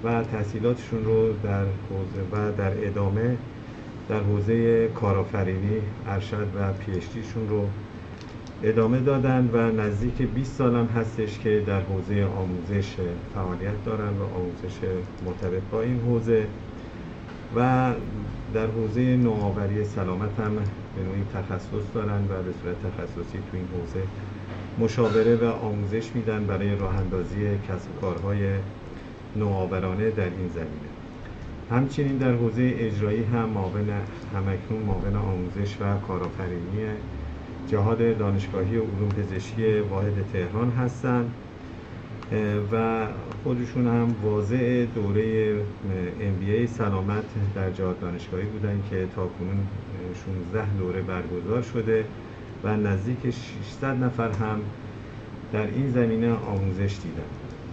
و تحصیلاتشون رو در حوزه و در ادامه در حوزه کارآفرینی ارشد و پی اچ دیشون رو ادامه دادن و نزدیک 20 سالم هستش که در حوزه آموزش فعالیت دارن و آموزش مرتبط با این حوزه و در حوزه نوآوری سلامت هم به نوعی تخصص دارن و به صورت تخصصی تو این حوزه مشاوره و آموزش میدن برای راه اندازی کسب و کارهای نوآورانه در این زمینه. همچنین در حوزه اجرایی هم همکنون معاون آموزش و کارآفرینی جهاد دانشگاهی علوم پزشکی واحد تهران هستند و خودشون هم واضع دوره MBA سلامت در جهاد دانشگاهی بودن که تاکنون 16 دوره برگزار شده و نزدیک 600 نفر هم در این زمینه آموزش دیدن.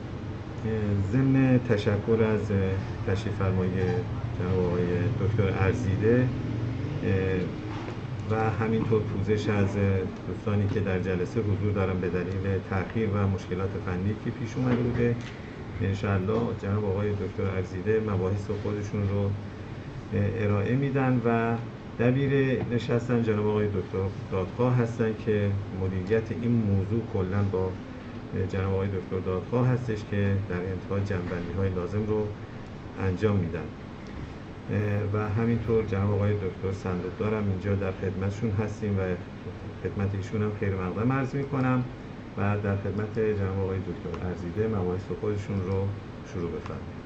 ضمن تشکر از تشریف فرمای جناب آقای دکتر ارزیده و همینطور پوزش از دوستانی که در جلسه حضور دارن به دلیل تأخیر و مشکلات فنی که پیش اومده بوده، انشاءالله جناب آقای دکتر ارزیده مباحث خودشون رو ارائه میدن و دبیر نشستن جناب آقای دکتر دادخواه هستن که مدیریت این موضوع کلا با جناب آقای دکتر دادخواه هستش که در انتها جمع‌بندی‌های لازم رو انجام میدن و همینطور جناب آقای دکتر صندوقدار هم اینجا در خدمتشون هستیم و خدمت ایشون هم خیر مقدم عرض میکنم و در خدمت جناب آقای دکتر ارزیده مباحث خودشون رو شروع بفرمایید.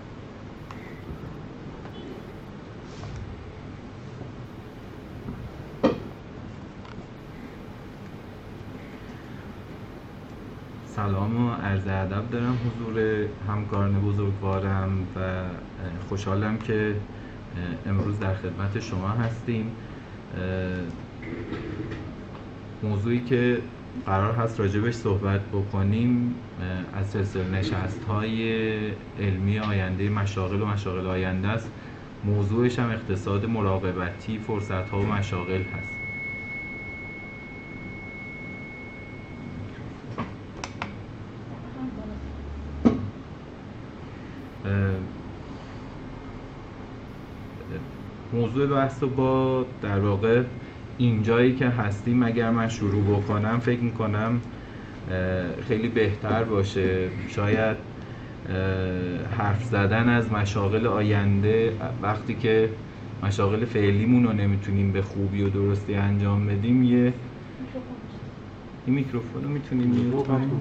سلام و عرض ادب دارم حضور همکاران بزرگوارم و خوشحالم که امروز در خدمت شما هستیم. موضوعی که قرار هست راجبش صحبت بکنیم از سلسله نشست‌های علمی آینده مشاغل و مشاغل آینده است. موضوعش هم اقتصاد مراقبتی، فرصت‌ها و مشاغل هست. موضوع بحث رو با در واقع اینجایی که هستیم اگر من شروع بکنم فکر میکنم خیلی بهتر باشه. شاید حرف زدن از مشاغل آینده وقتی که مشاغل فعلیمون رو نمیتونیم به خوبی و درستی انجام بدیم این میکروفون رو میتونیم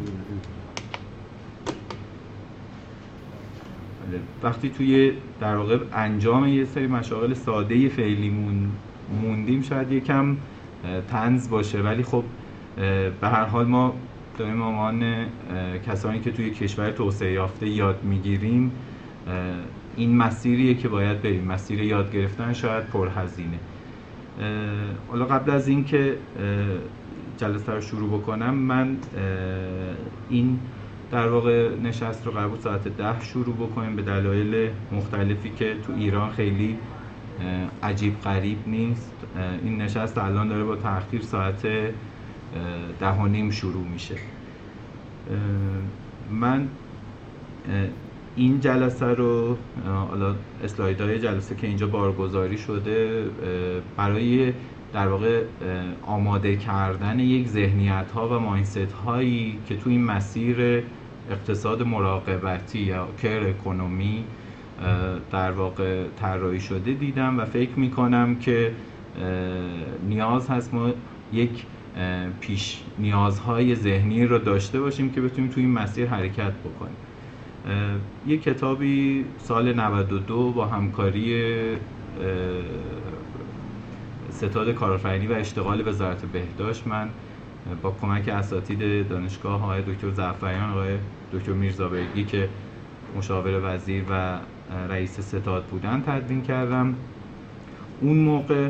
وقتی توی در واقع انجام یه سری مشاغل ساده فعلیمون موندیم شاید یکم طنز باشه، ولی خب به هر حال ما داریم عنوان کسانی که توی کشور توسعه یافته یاد میگیریم. این مسیریه که باید بریم، مسیر یاد گرفتن شاید پرهزینه. حالا قبل از این که جلسه رو شروع بکنم من این در واقع نشست رو قرار بود ساعت 10 شروع بکنیم به دلایل مختلفی که تو ایران خیلی عجیب غریب نیست. این نشست الان داره با تأخیر ساعت 10:30 شروع میشه. من این جلسه رو حالا اسلایدهای جلسه که اینجا بارگذاری شده برای در واقع آماده کردن یک ذهنیت‌ها و مایندست‌هایی که تو این مسیر اقتصاد مراقبتی یا کیر اکونومی در واقع طراحی شده دیدم و فکر می‌کنم که نیاز هست ما یک پیش نیازهای ذهنی رو داشته باشیم که بتونیم تو این مسیر حرکت بکنیم. یک کتابی سال 92 با همکاری ستاد کارآفرینی و اشتغال وزارت بهداشت من با کمک اساتید دانشگاه آقای دکتر زعفریان، آقای دکتر میرزابگی که مشاور وزیر و رئیس ستاد بودن تدوین کردم. اون موقع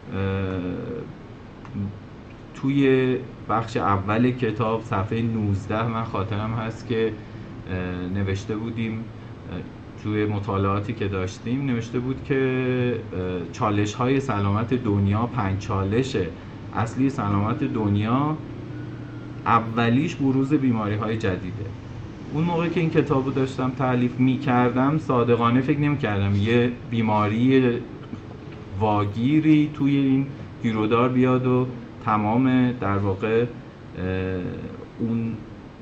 توی بخش اول کتاب صفحه 19 من خاطرم هست که نوشته بودیم توی مطالعاتی که داشتیم نوشته بود که چالش‌های سلامت دنیا 5 چالش اصلی سلامت دنیا اولیش بروز بیماری‌های جدیده. اون موقع که این کتاب رو داشتم تألیف می‌کردم صادقانه فکر نمی‌کردم یه بیماری واگیری توی این گیرودار بیاد و تمام در واقع اون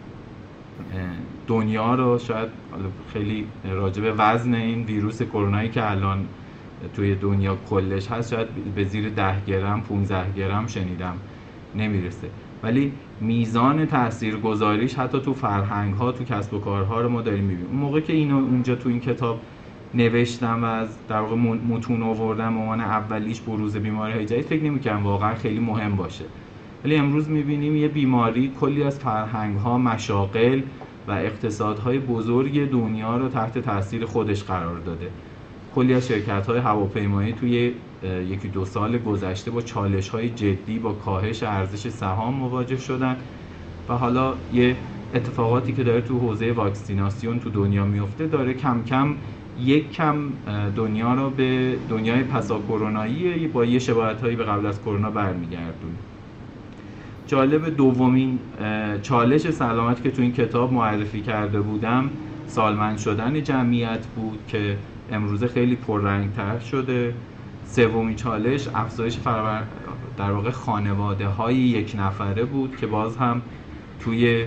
دنیا رو، شاید خیلی راجع به وزن این ویروس کرونایی که الان توی دنیا کلش هست شاید به زیر 10 گرم 15 گرم شنیدم نمیرسه، ولی میزان تاثیرگذاریش حتی تو فرهنگ ها، تو کسب و کارها رو ما داریم میبینیم. اون موقع که اینو اونجا تو این کتاب نوشتم و از در واقع متون آوردم به عنوان اولیش بروز بیماری‌های جدید، فکر نمی‌کردم واقعا خیلی مهم باشه، ولی امروز می‌بینیم یه بیماری کلی از فرهنگ‌ها، مشاغل و اقتصادهای بزرگ دنیا رو تحت تاثیر خودش قرار داده. کلی از شرکت‌های هواپیمایی توی یکی دو سال گذشته با چالش‌های جدی، با کاهش ارزش سهام مواجه شدن و حالا یه اتفاقاتی که داره تو حوزه واکسیناسیون تو دنیا میفته داره کم کم دنیا رو به دنیای پسا کرونایی با یه شباهت‌هایی به قبل از کرونا برمیگردونه. جالب دومین چالش سلامت که تو این کتاب معرفی کرده بودم سالمند شدن جمعیت بود که امروزه خیلی پررنگ‌تر شده. سومین چالش افزایش در واقع خانواده‌های یک نفره بود که باز هم توی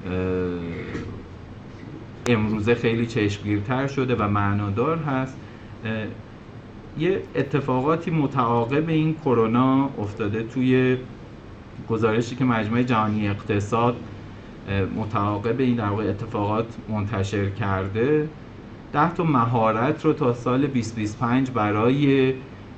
امروزه خیلی چشمگیرتر شده و معنادار هست. یه اتفاقاتی متعاقب این کرونا افتاده توی گزارشی که مجمع جهانی اقتصاد متعاقب این در واقع اتفاقات منتشر کرده. 10 تا مهارت رو تا سال 2025 برای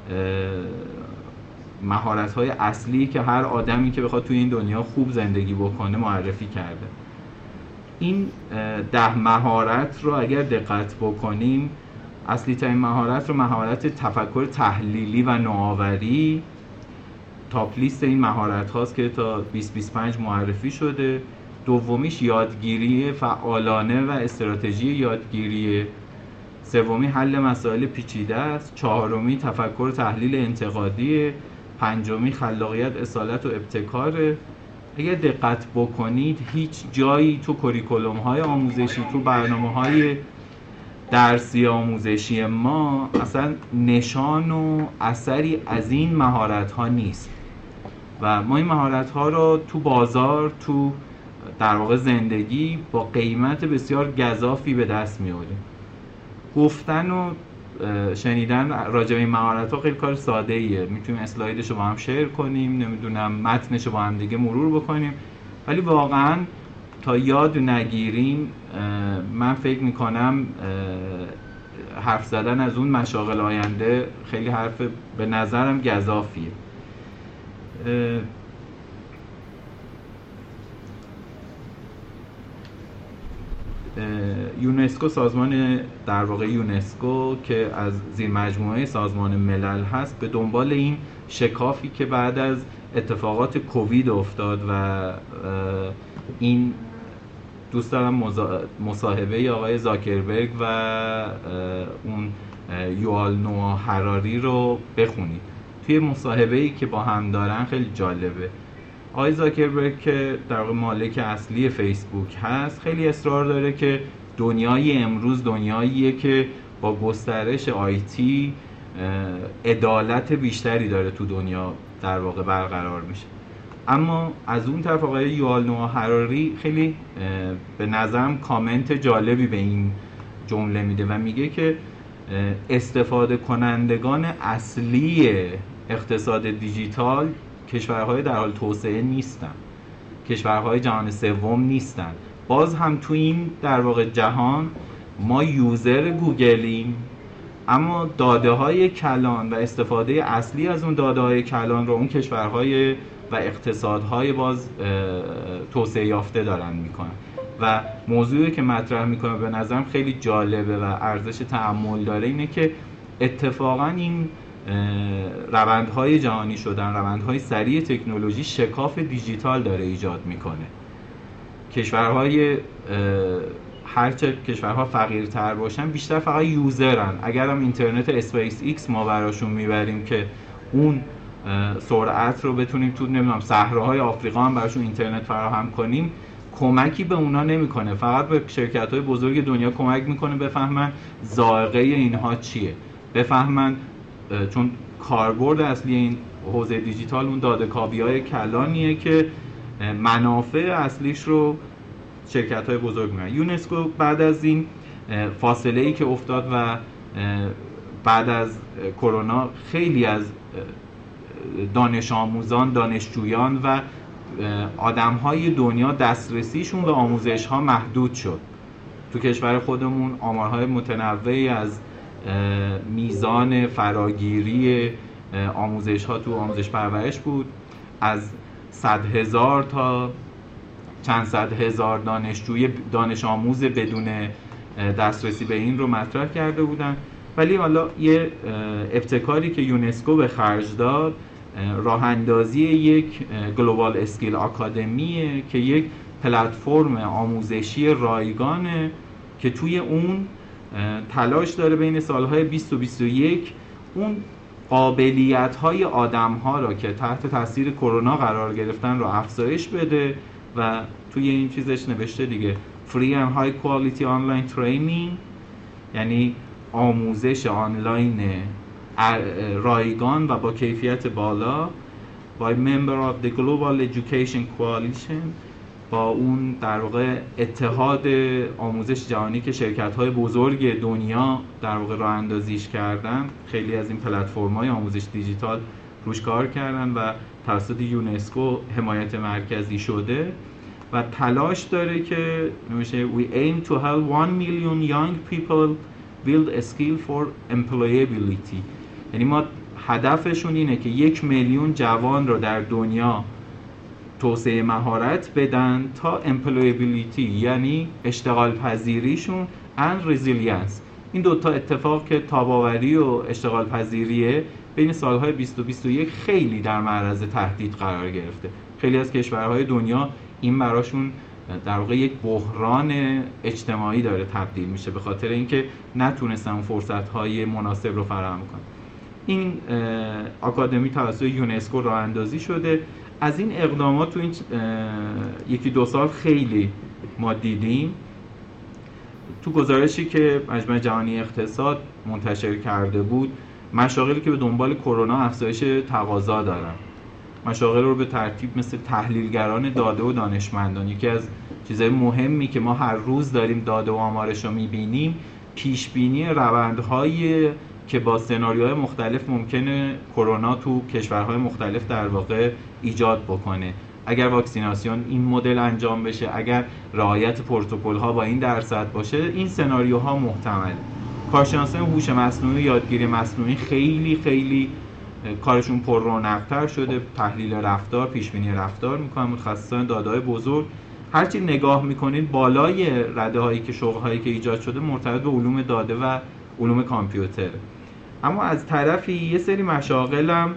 مهارت‌های اصلی که هر آدمی که بخواد توی این دنیا خوب زندگی بکنه معرفی کرده. این 10 مهارت رو اگر دقت بکنیم، اصلی ترین مهارت رو مهارت تفکر تحلیلی و نوآوری، تاپ لیست این مهارت هاست که تا 2025 معرفی شده. دومیش یادگیری فعالانه و استراتژی یادگیری. سومی حل مسائل پیچیده است. چهارمی تفکر تحلیل انتقادی. پنجمی خلاقیت، اصالت و ابتکار. اگر دقت بکنید هیچ جایی تو کوریکولوم های آموزشی، تو برنامه های درسی آموزشی ما اصلا نشان و اثری از این مهارت ها نیست و ما این مهارت ها رو تو بازار، تو در واقع زندگی با قیمت بسیار گزافی به دست میاریم. گفتن و شنیدن راجع به این مهارت ها خیلی کار ساده ایه، میتونیم اسلایدش رو با هم شیر کنیم، نمیدونم متنش رو با هم دیگه مرور بکنیم، ولی واقعا تا یاد نگیریم من فکر میکنم حرف زدن از اون مشاغل آینده خیلی حرف به نظرم گزافیه. یونسکو، سازمان در واقع یونسکو که از زیر مجموعه سازمان ملل هست، به دنبال این شکافی که بعد از اتفاقات کووید افتاد و این دوست دارم مصاحبه آقای زاکربرگ و اون یوال نوآ هراری رو بخونید. توی مصاحبه‌ای که با هم دارن خیلی جالبه. آقای زاکربرگ که در واقع مالک اصلی فیسبوک هست خیلی اصرار داره که دنیای امروز دنیاییه که با گسترش آیتی عدالت بیشتری داره تو دنیا در واقع برقرار میشه. اما از اون طرف آقای یوال نوآ هراری خیلی به نظرم کامنت جالبی به این جمله میده و میگه که استفاده کنندگان اصلی اقتصاد دیجیتال کشورهای در حال توسعه نیستن، کشورهای جهان سوم نیستن. باز هم تو این در واقع جهان ما یوزر گوگلیم، اما داده های کلان و استفاده اصلی از اون داده های کلان رو اون کشورهای و اقتصادهای باز توسعه یافته دارن میکنن و موضوعی که مطرح میکنه به نظرم خیلی جالبه و ارزش تأمل داره اینه که اتفاقا این روندهای جهانی شدن، روندهای سریع تکنولوژی شکاف دیجیتال داره ایجاد میکنه. کشورهای هرچه کشورها فقیرتر باشن بیشتر فقط یوزرن. اگر هم اینترنت اسپیس ایکس ما براشون میبریم که اون سرعت رو بتونیم تو نمیدونم صحراهای آفریقا هم براشون اینترنت فراهم کنیم، کمکی به اونا نمیکنه، فقط به شرکت‌های بزرگ دنیا کمک میکنه بفهمن ذائقه اینها چیه، بفهمن، چون کاربرد اصلی این حوزه دیجیتال اون داده‌کاوی‌های کلانیه که منافع اصلیش رو شرکت‌های بزرگ می‌بینن. یونسکو بعد از این فاصله‌ای که افتاد و بعد از کرونا خیلی از دانش آموزان، دانشجویان و آدم‌های دنیا دسترسیشون به آموزش‌ها محدود شد. تو کشور خودمون آمارهای متنوعی از میزان فراگیری آموزش‌ها تو آموزش پرورش بود، از 100,000 تا چند صد هزار دانش آموز بدون دسترسی به این رو مطرح کرده بودن. ولی حالا یه ابتکاری که یونسکو به خرج داد راه اندازی یک گلوبال اسکیل آکادمیه که یک پلتفرم آموزشی رایگانه که توی اون تلاش داره بین سالهای 20 و 21 اون قابلیت‌های آدم‌ها را که تحت تاثیر کرونا قرار گرفتن رو افزایش بده و توی این چیزش نوشته دیگه free and high quality online training، یعنی آموزش آنلاین رایگان و با کیفیت بالا by member of the Global Education Coalition، با اون در واقع اتحاد آموزش جهانی که شرکت‌های بزرگ دنیا در واقع راه اندازیش کردن. خیلی از این پلتفرم‌های آموزش دیجیتال روش کار کردن و توسط یونسکو حمایت مرکزی شده و تلاش داره که نمیشه we aim to help 1 million young people build a skill for employability، یعنی ما هدفشون اینه که 1 میلیون جوان رو در دنیا توسعه مهارت بدن تا employability یعنی اشتغال پذیریشون and resilience. این دوتا اتفاق که تاب‌آوری و اشتغال پذیریه بین سالهای 20 و 21 خیلی در معرض تهدید قرار گرفته. خیلی از کشورهای دنیا این براشون در واقع یک بحران اجتماعی داره تبدیل میشه به خاطر اینکه نتونستن فرصت‌های مناسب رو فراهم کنن. این آکادمی توسط یونسکو راه اندازی شده. از این اقدامات تو این یکی دو سال خیلی ما دیدیم. تو گزارشی که مجمع جهانی اقتصاد منتشر کرده بود، مشاغلی که به دنبال کرونا افزایش تقاضا دارن، مشاغل رو به ترتیب مثل تحلیلگران داده و دانشمندان، یکی از چیزهای مهمی که ما هر روز داریم داده و آمارش رو میبینیم، پیشبینی روندهایی که با سناریوهای مختلف ممکنه کرونا تو کشورهای مختلف در واقع ایجاد بکنه. اگر واکسیناسیون این مدل انجام بشه، اگر رعایت پروتکل‌ها با این درصد باشه، این سناریوها محتمله. کارشناسان هوش مصنوعی، یادگیری مصنوعی خیلی کارشون پر رونق‌تر شده، تحلیل رفتار، پیشبینی رفتار میکنن، متخصصان داده‌های بزرگ. هرچی نگاه میکنید بالای رده‌هایی که شغل‌هایی که ایجاد شده مرتبط به علوم داده و علوم کامپیوتر. اما از طرفی یه سری مشاغل هم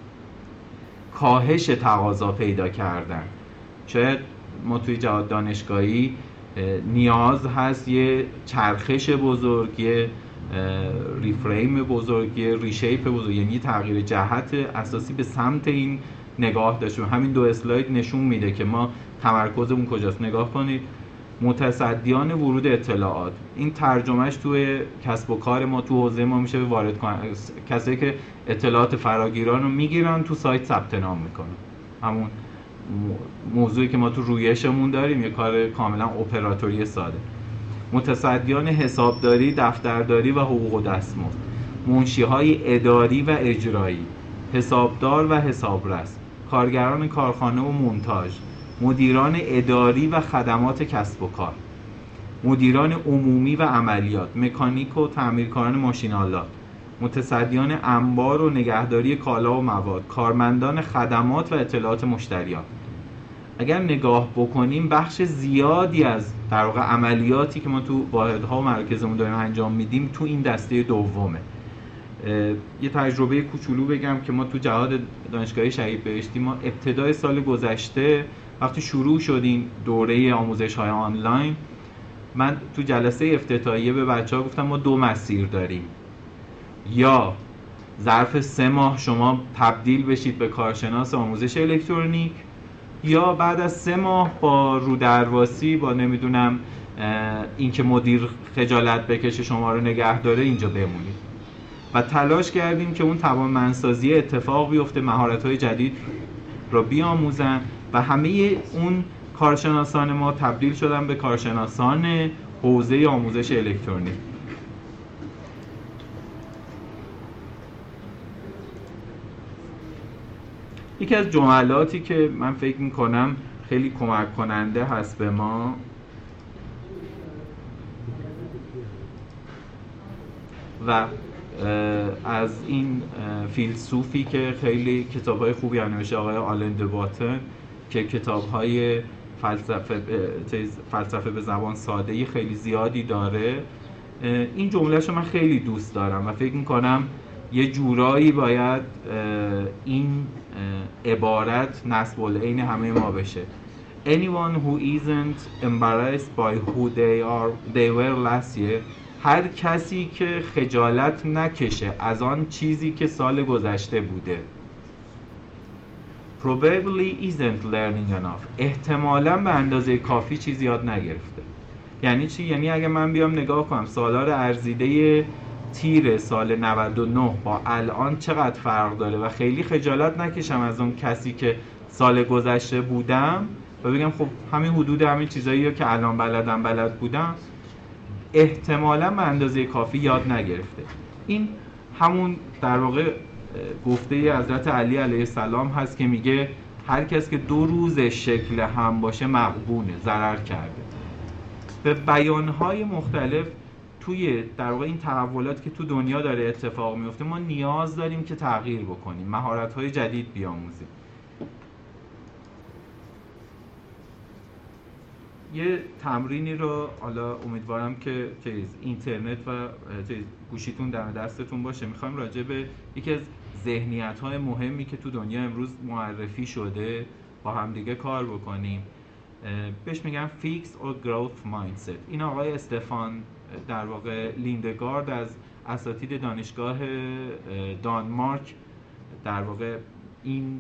کاهش تقاضا پیدا کردن. شاید ما توی جهاد دانشگاهی نیاز هست یه چرخش بزرگ، یه ریفریم بزرگ، یه ریشیپ بزرگ، یعنی تغییر جهت اساسی به سمت این نگاه داشتیم. همین 2 اسلاید نشون میده که ما تمرکزمون کجاست. نگاه کنید، متصدیان ورود اطلاعات، این ترجمهش توی کسب و کار ما تو حوزه ما میشه وارد کنن، کسایی که اطلاعات فراگیران رو میگیرن تو سایت ثبت نام میکنن. همون موضوعی که ما تو رویشمون داریم، یه کار کاملا اپراتوری ساده. متصدیان حسابداری، دفترداری و حقوق و دستمزد، منشی‌های اداری و اجرایی، حسابدار و حسابرس، کارگران کارخانه و مونتاژ، مدیران اداری و خدمات کسب و کار، مدیران عمومی و عملیات، مکانیک و تعمیرکاران ماشین‌آلات، متصدیان انبار و نگهداری کالا و مواد، کارمندان خدمات و اطلاعات مشتریان. اگر نگاه بکنیم بخش زیادی از در واقع عملیاتی که ما تو واحدها و مراکزمون داریم انجام میدیم تو این دسته دومه. یه تجربه کوچولو بگم که ما تو جهاد دانشگاهی شهید بهشتی، ما ابتدای سال گذشته وقتی شروع شدیم دوره آموزش‌های آنلاین، من تو جلسه افتتاحیه به بچه‌ها گفتم ما 2 مسیر داریم، یا ظرف 3 ماه شما تبدیل بشید به کارشناس آموزش الکترونیک، یا بعد از 3 ماه با رودرواسی، با نمیدونم اینکه مدیر خجالت بکشه شما رو نگه داره اینجا بمونید. و تلاش کردیم که اون توانمندسازی اتفاق بیفته، مهارت‌های جدید رو بیاموزن و همه اون کارشناسان ما تبدیل شدن به کارشناسان حوزه آموزش الکترونیک. یکی از جملاتی که من فکر میکنم خیلی کمک کننده هست به ما و از این فیلسوفی که خیلی کتاب‌های خوبی نوشته، آقای آلن دباتن، که کتاب‌های فلسفه به زبان ساده خیلی زیادی داره، این جمله‌شو من خیلی دوست دارم و فکر می‌کنم یه جورایی باید این عبارت نصب العین همه ما بشه. Anyone who isn't embarrassed by who they were last year، هر کسی که خجالت نکشه از آن چیزی که سال گذشته بوده. Probably isn't learning enough، احتمالاً به اندازه کافی چیز یاد نگرفته. یعنی چی؟ یعنی اگه من بیام نگاه کنم سالار ارزیده تیر سال 99 با الان چقدر فرق داره و خیلی خجالت نکشم از اون کسی که سال گذشته بودم و بگم خب همین حدود همین چیزایی که الان بلد بودم، احتمالاً به اندازه کافی یاد نگرفته. این همون در واقع گفته حضرت علی علیه السلام هست که میگه هر کس که 2 روز شکل هم باشه مغبونه، ضرر کرده. به بیانهای مختلف توی در واقع این تحولاتی که تو دنیا داره اتفاق میفته ما نیاز داریم که تغییر بکنیم، مهارت‌های جدید بیاموزیم. یه تمرینی رو حالا امیدوارم که اینترنت و گوشیتون در دستتون باشه، میخوایم راجع به یکی از ذهنیت‌های مهمی که تو دنیا امروز معرفی شده با همدیگه کار بکنیم. بهش میگن فیکس اور گروث مایندست. این آقای استفان در واقع لیندگارد از اساتید دانشگاه دانمارک در واقع این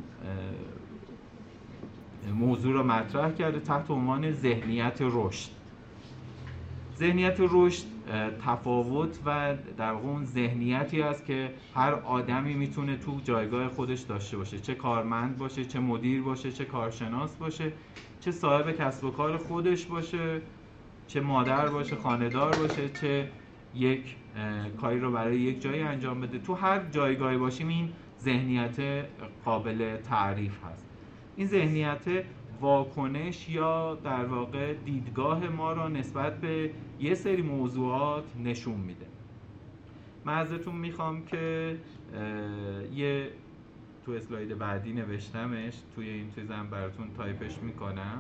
موضوع رو مطرح کرده تحت عنوان ذهنیت رشد. ذهنیت رشد تفاوت و در واقع اون ذهنیتی است که هر آدمی میتونه تو جایگاه خودش داشته باشه، چه کارمند باشه، چه مدیر باشه، چه کارشناس باشه، چه صاحب کسب و کار خودش باشه، چه مادر باشه، خانه‌دار باشه، چه یک کاری رو برای یک جایی انجام بده. تو هر جایگاهی باشیم این ذهنیت قابل تعریف هست. این ذهنیت واکنش یا در واقع دیدگاه ما را نسبت به یه سری موضوعات نشون میده. من ازتون میخوام که یه تو اسلاید بعدی نوشتمش، توی این چیزم براتون تایپش میکنم.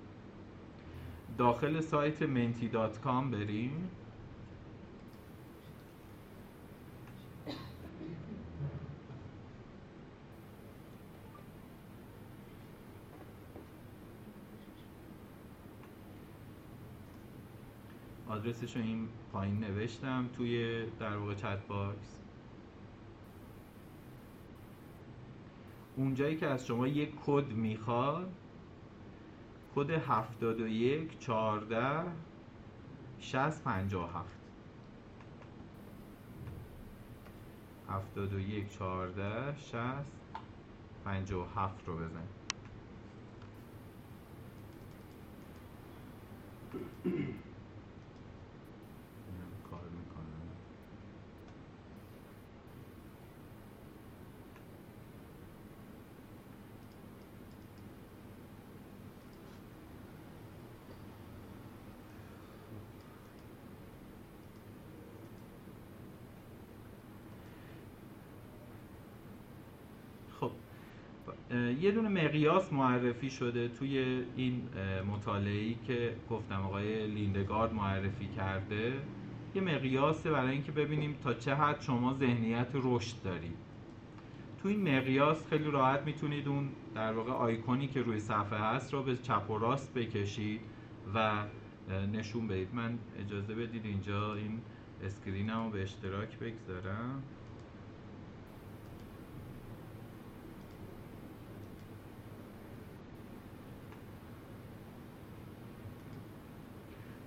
داخل سایت menti.com بریم. آدرسش رو این پایین نوشتم توی در واقع چت باکس. اونجایی که از شما یک کد میخواد، کد 71 14 60 57 71 14 60 57 رو بزن. کار میکنم. خب یه دونه مقیاس معرفی شده توی این مطالعه‌ای که گفتم آقای لیندگارد معرفی کرده. یه مقیاسه برای اینکه ببینیم تا چه حد شما ذهنیت رشد دارید. توی این مقیاس خیلی راحت میتونید اون در واقع آیکونی که روی صفحه هست رو به چپ و راست بکشید و نشون بدید. من اجازه بدید اینجا این اسکرینمو به اشتراک بگذارم.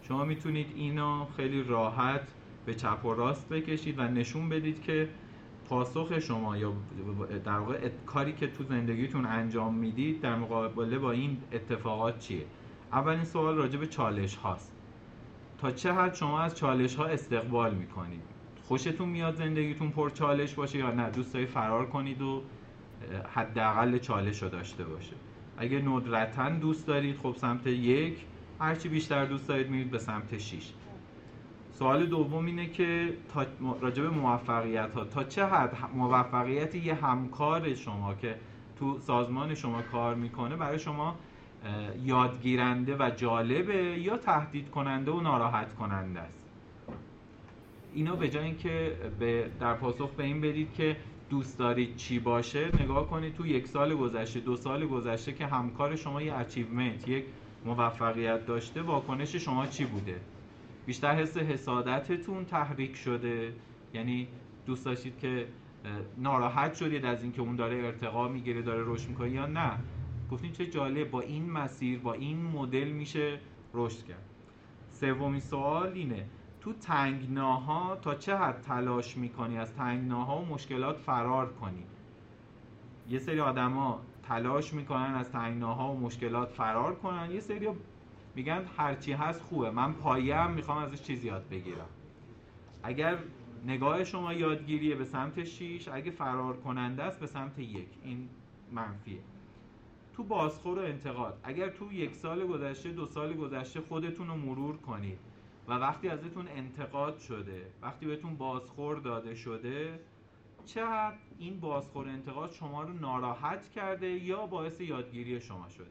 شما میتونید اینو خیلی راحت به چپ و راست بکشید و نشون بدید که پاسخ شما یا در واقع کاری که تو زندگیتون انجام میدید در مقابله با این اتفاقات چیه. اولین سوال راجع به چالش هاست. تا چه حد شما از چالش ها استقبال میکنید؟ خوشتون میاد زندگیتون پر چالش باشه یا نه دوست دارید فرار کنید و حداقل چالش رو داشته باشه؟ اگه ندرتاً دوست دارید خب سمت 1، هرچی بیشتر دوست دارید میرید به سمت 6. سوال دوم اینه که راجع به موفقیت ها، تا چه حد موفقیت یه همکار شما که تو سازمان شما کار میکنه برای شما یادگیرنده و جالبه یا تهدید کننده و ناراحت کننده است. اینو به جای اینکه در پاسخ به این بدید که دوست دارید چی باشه، نگاه کنید تو 1 سال گذشته 2 سال گذشته که همکار شما یه اچیومنت، یک موفقیت داشته، واکنش شما چی بوده؟ بیشتر حس حسادتتون تحریک شده، یعنی دوست داشتید که ناراحت شدید از اینکه اون داره ارتقا میگیره، داره رشد میکنه، یا نه گفتین چه جالب با این مسیر با این مدل میشه رشد کرد. سومین سوال اینه تو تنگناها تا چه حد تلاش میکنی از تنگناها و مشکلات فرار کنی؟ یه سری آدما تلاش میکنن از تنگناها و مشکلات فرار کنن، یه سری میگن هرچی هست خوبه، من پایه‌ام میخوام ازش چیزی یاد بگیرم. اگر نگاه شما یادگیریه به سمت 6، اگه فرار کننده است به سمت 1. این منفیه. تو بازخور و انتقاد، اگر تو 1 سال گذشته 2 سال گذشته خودتون رو مرور کنید و وقتی ازتون انتقاد شده، وقتی بهتون بازخور داده شده، چقدر این بازخور انتقاد شما رو ناراحت کرده یا باعث یادگیری شما شده؟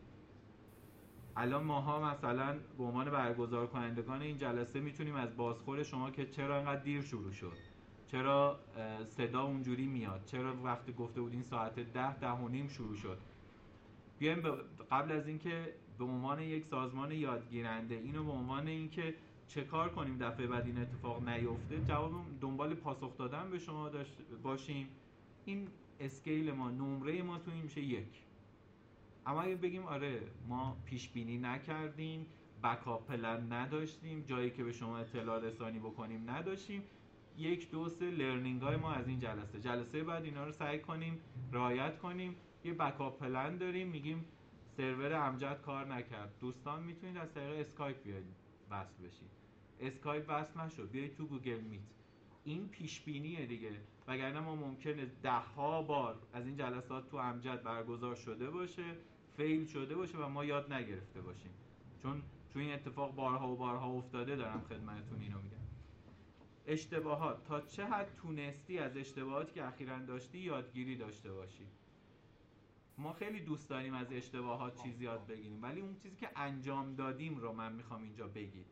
الان ماها مثلا به عنوان برگزار کنندگان این جلسه میتونیم از بازخور شما که چرا اینقدر دیر شروع شد، چرا صدا اونجوری میاد، چرا وقتی گفته بودین ساعت 10:10:30 شروع شد، بیایم قبل از اینکه به عنوان یک سازمان یادگیرنده اینو به عنوان اینکه چه کار کنیم دفعه بعد این اتفاق نیفته، جواب دنبال پاسخ دادن به شما باشیم. این اسکیل ما، نمره ما تو این میشه 1. اما اگه بگیم آره ما پیش بینی نکردیم، بکاپ پلن نداشتیم، جایی که به شما اطلاع رسانی بکنیم نداشتیم، 1 2 3 لرنینگ های ما از این جلسه بعد اینا رو سعی کنیم رعایت کنیم. یه بکاپ پلن داریم، میگیم سرور امجد کار نکرد، دوستان میتونید از طریق اسکایپ بیاید وصل بشید، اسکایپ وصل نشد بیاید تو گوگل میت. این پیش بینیه دیگه، وگرنه ما ممکنه 10 بار از این جلسات تو امجد برگزار شده باشه، فیل شده باشه و ما یاد نگرفته باشیم، چون این اتفاق بارها و بارها افتاده. دارم خدمتتون اینو میگم. اشتباهات، تا چه حد تونستی از اشتباهاتی که اخیراً داشتی یادگیری داشته باشی؟ ما خیلی دوست داریم از اشتباهات چیزی یاد بگیریم، ولی اون چیزی که انجام دادیم رو من میخوام اینجا بگید.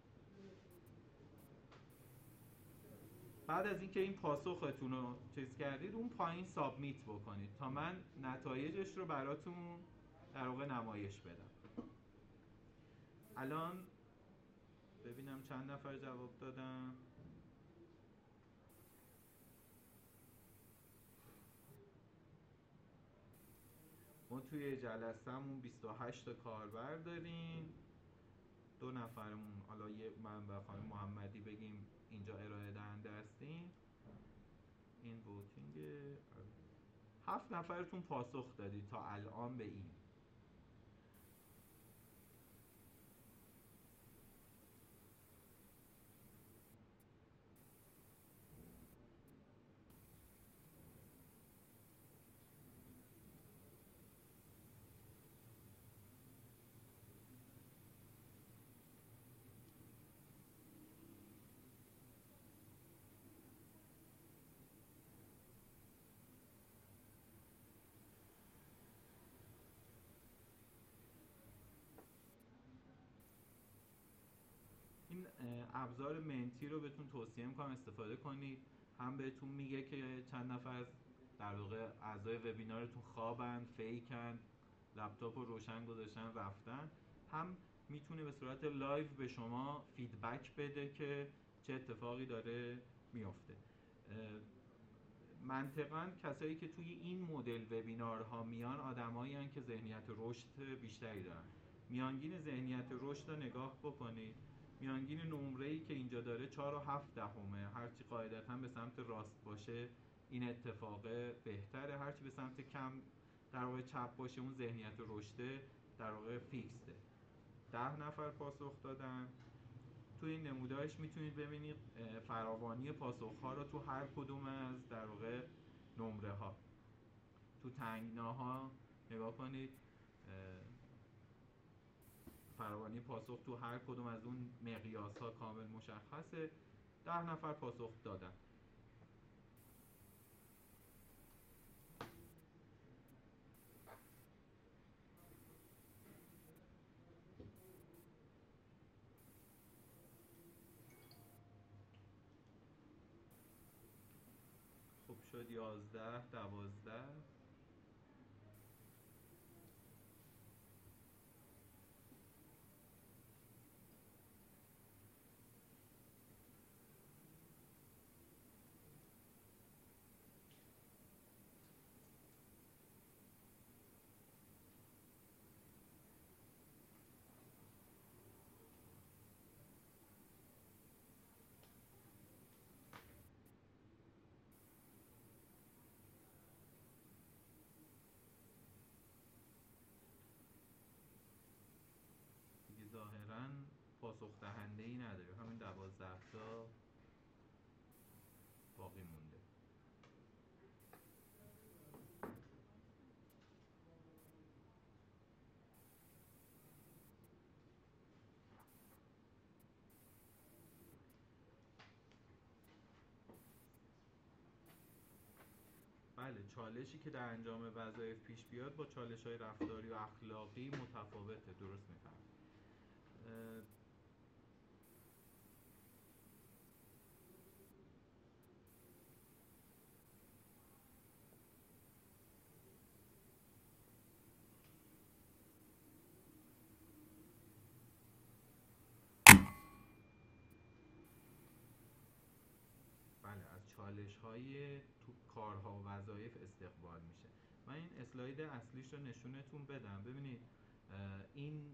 بعد از اینکه این پاسختون رو چیز کردید، اون پایین سابمیت بکنید تا من نتایجش رو براتون در واقع نمایش بدم. الان ببینم چند نفر جواب دادن. ما توی جلسه‌مون 28 تا کاربر داریم، 2 نفرمون، حالا من و خانم محمدی بگیم اینجا ارائه دهنده هستیم. این ووتینگ 7 نفرتون پاسخ دادید تا الان به این. این ابزار منتی رو بهتون توصیه میکنم استفاده کنید. هم بهتون میگه که چند نفر در واقع اعضای وبینارتون خوابن، فیکن، لپتاپ رو روشن گذاشتن رفتن، هم میتونه به صورت لایو به شما فیدبک بده که چه اتفاقی داره میفته. منطقاً کسایی که توی این مدل وبینارها میان آدمایی هستن که ذهنیت رشد بیشتری دارن. میانگین ذهنیت رشد رو نگاه بکنید. میانگین نمره‌ای که اینجا داره 4.7 هرچی قاعدتاً به سمت راست باشه این اتفاق بهتره، هرچی به سمت کم در واقع چپ باشه اون ذهنیت رشده در واقع فیکسته. 10 نفر پاسخ دادن. تو این نمودارش میتونید ببینید فراوانی پاسخ‌ها رو تو هر کدوم از در واقع نمره ها، تو تنگناها نگاه کنید، فراوانی پاسخ تو هر کدوم از اون مقیاس ها کامل مشخصه. 10 نفر پاسخ دادن. خب شد 11 12. دیگه ظاهراً پاسخ دهنده ای نداره، همین 12 تا باقی مونده. بله، چالشی که در انجام وظایف پیش بیاد با چالش‌های رفتاری و اخلاقی متفاوته، درست می‌فهمید. بله، از چالش‌های تو کارها و وظایف استقبال میشه. من این اسلاید اصلیش رو نشونتون بدم. ببینید این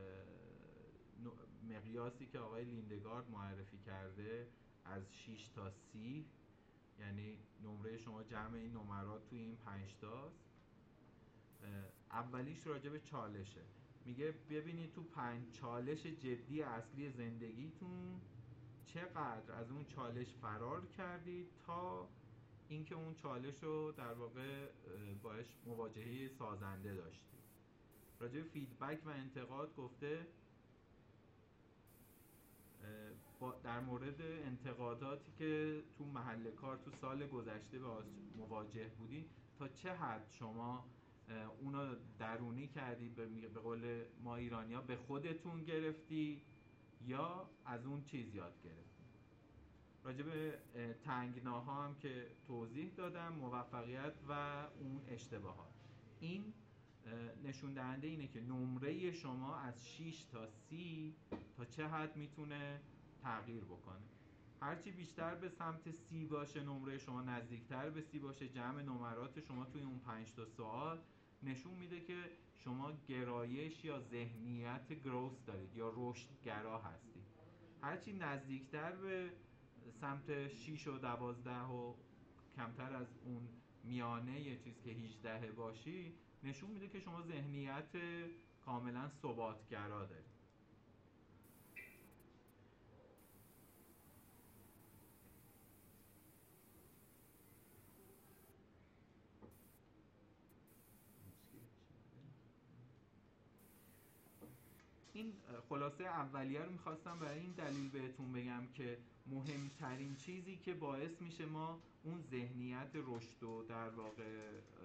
مقیاسی که آقای لیندگارد معرفی کرده از 6 تا 30، یعنی نمره شما جمع این نمرات توی این 5 تاست. اولیش راجع به چالشه، میگه ببینید تو 5 چالش جدی اصلی زندگیتون چقدر از اون چالش فرار کردید تا اینکه اون چالش رو در واقع باش مواجهه سازنده داشتید. راجع به فیدبک و انتقاد گفته در مورد انتقاداتی که تو محل کار تو سال گذشته باهاش مواجه بودید تا چه حد شما اونو درونی کردید، به قول ما ایرانی‌ها به خودتون گرفتی یا از اون چیز یاد گرفتی. راجع به تنگناها هم که توضیح دادم، موفقیت و اون اشتباهات. این نشون دهنده اینه که نمره شما از 6 تا 30 تا چه حد میتونه تغییر بکنه. هرچی بیشتر به سمت 30 باشه نمره شما، نزدیکتر به 30 باشه، جمع نمرات شما توی اون 5 تا سوال نشون میده که شما گرایش یا ذهنیت گروث دارید یا رشدگرا هستید. هرچی نزدیکتر به سمت 6 و 12 و کمتر از اون میانه یه چیز که 18 باشی نشون میده که شما ذهنیت کاملا ثباتگرا دارید. این خلاصه اولیه رو میخواستم برای این دلیل بهتون بگم که مهمترین چیزی که باعث میشه ما اون ذهنیت رشد و در واقع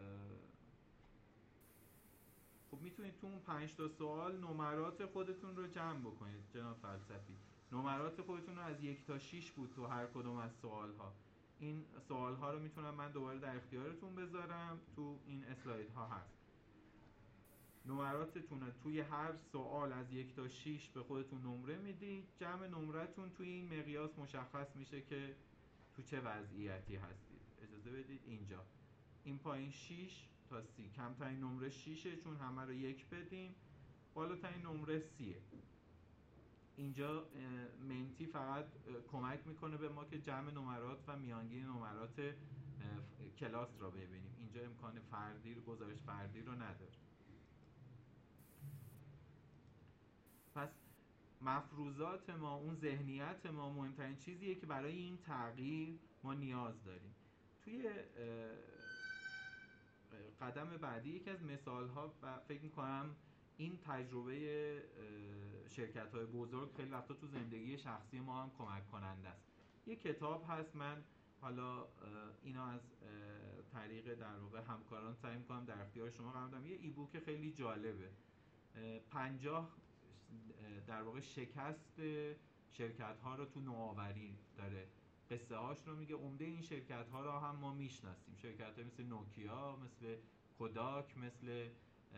خب میتونید تو اون 5 تا سوال نمرات خودتون رو جمع بکنید. جناب فلسفی، نمرات خودتون رو از 1 تا 6 بود تو هر کدوم از سوال ها. این سوال ها رو میتونم من دوباره در اختیارتون بذارم، تو این اسلاید ها هست. نمراتتون توی هر سوال از 1 تا 6 به خودتون نمره میدید. جمع نمرتون توی این مقیاس مشخص میشه که تو چه وضعیتی هستید. اجازه بدید اینجا این پایین 6 تا 30 کمترین نمره 6 چون همه رو 1 بدیم. بالاترین نمره 30. اینجا منتی فقط کمک میکنه به ما که جمع نمرات و میانگین نمرات کلاس را ببینیم. اینجا امکان فردی رو، گزارش فردی رو نداره. پس مفروضات ما، اون ذهنیت ما مهمترین چیزیه که برای این تغییر ما نیاز داریم. توی قدم بعدی یکی از مثال‌ها و فکر می‌کنم این تجربه شرکت‌های بزرگ خیلی وقتا تو زندگی شخصی ما هم کمک کننده است. یه کتاب هست، من حالا اینو از طریق در واقع همکاران سعی می‌کنم در اختیار شما قرار بدم. یه ایبوک خیلی جالبه، 50 در واقع شکست شرکت‌ها رو تو نوآوری داره، قصه هاش رو میگه. عمده این شرکت ها رو هم ما میشناسیم، شرکت های مثل نوکیا، مثل کوداک، مثل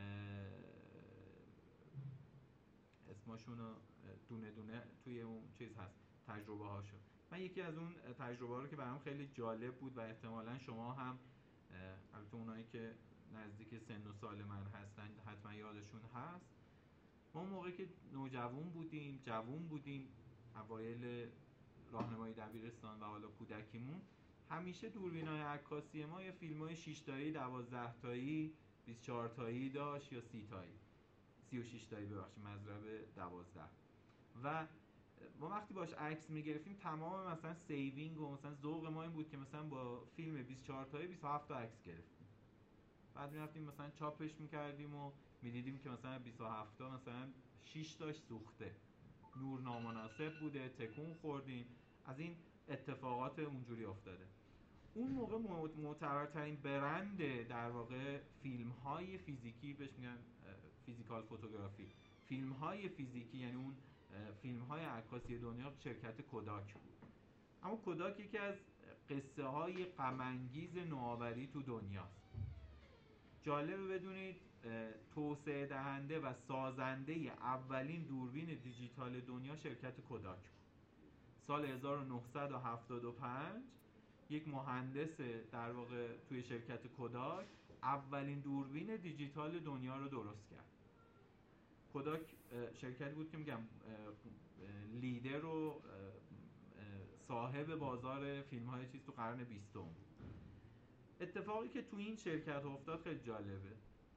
اسمشون رو دونه دونه توی اون چیز هست، تجربه هاشو. من یکی از اون تجربه ها رو که برام خیلی جالب بود و احتمالاً شما هم، البته اونایی که نزدیک سن و سال من هستن حتما یادشون هست، ما اون موقع که نوجوان بودیم، جوان بودیم، اوایل راهنمایی دبیرستان و حالا کودکیمون، همیشه دوربینای عکاسی ما یه فیلمای 6 تایی، 12 تایی، 24 تایی داشت یا 30 تایی، 36 تایی ببخشید، مضرب 12. و ما وقتی باش عکس میگرفتیم تمام مثلا سیوینگ و مثلا ذوق ما این بود که مثلا با فیلم 24 تایی 27 تا عکس گرفتیم. بعد میرفتیم مثلا چاپش میکردیم و میدیدیم که مثلا 27 تا مثلا 6 تاش سوخته، نور نامناسب بوده، تکون خوردیم. از این اتفاقات اونجوری افتاده. اون موقع معتبرترین برند در واقع فیلم های فیزیکی بهش میگن فیزیکال فوتوگرافی، فیلم های فیزیکی یعنی اون فیلم های عکاسی دنیا، شرکت کوداک بود. اما کوداک یکی از قصه های غم انگیز نوآوری تو دنیاست. جالبه بدونید توسعه دهنده و سازنده اولین دوربین دیجیتال دنیا شرکت کوداک بود. سال 1975 یک مهندس در واقع توی شرکت کوداک اولین دوربین دیجیتال دنیا رو درست کرد. کوداک شرکتی بود که میگم لیدر و صاحب بازار فیلم های چیز تو قرن 20. اتفاقی که تو این شرکت افتاد خیلی جالبه.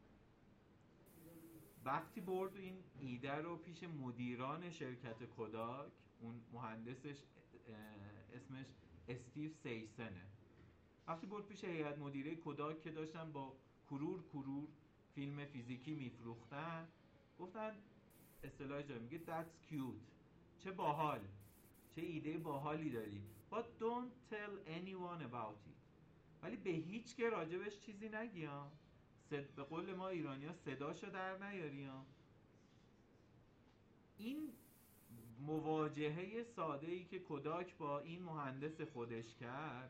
وقتی برد این ایده رو پیش مدیران شرکت کوداک، اون مهندسش اسمش استیو سیسنه، وقتی برد پیش هیئت مدیره کوداک که داشتن با کرور فیلم فیزیکی میفروختن، گفتن اصطلاح جا میگه that's cute، چه باحال، چه ایده باحالی داری، but don't tell anyone about it، ولی به هیچ که راجبش چیزی نگی ها، به قول ما ایرانی‌ها صداشو در نیاری ها. این مواجهه ساده‌ای که کوداک با این مهندس خودش کرد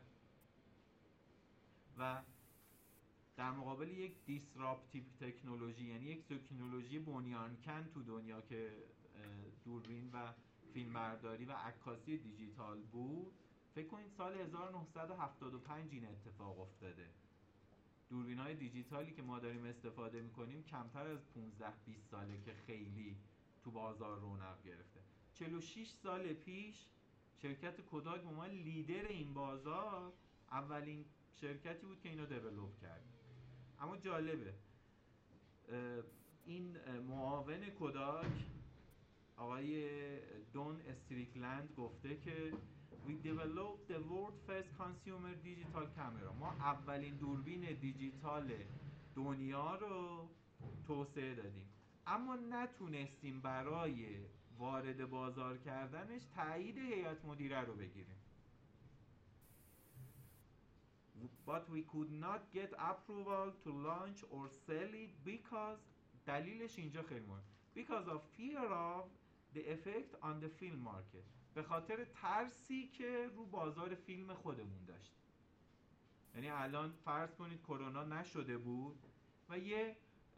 و در مقابل یک دیسراپتیو تکنولوژی، یعنی یک تکنولوژی بنیانکن تو دنیا که دوربین و فیلمبرداری و عکاسی دیجیتال بود، فکر کنید سال 1975 این اتفاق افتاده. دوربین‌های دیجیتالی که ما داریم استفاده می‌کنیم کمتر از 15-20 ساله که خیلی تو بازار رونق گرفته. 46 سال پیش شرکت کوداک به عنوان لیدر این بازار اولین شرکتی بود که اینو دیولپ کرد. اما جالبه این معاون کوداک آقای دون استریکلند گفته که We developed the world first consumer digital camera. ما اولین دوربین دیجیتال دنیا رو توسعه دادیم، اما نتونستیم برای وارد بازار کردنش تایید هیئت مدیره رو بگیریم. But we could not get approval to launch or sell it because دلیلش اینجا خیلی مهم. Because of fear of the effect on the film market. به خاطر ترسی که رو بازار فیلم خودمون داشت. یعنی الان فرض کنید کرونا نشده بود و یه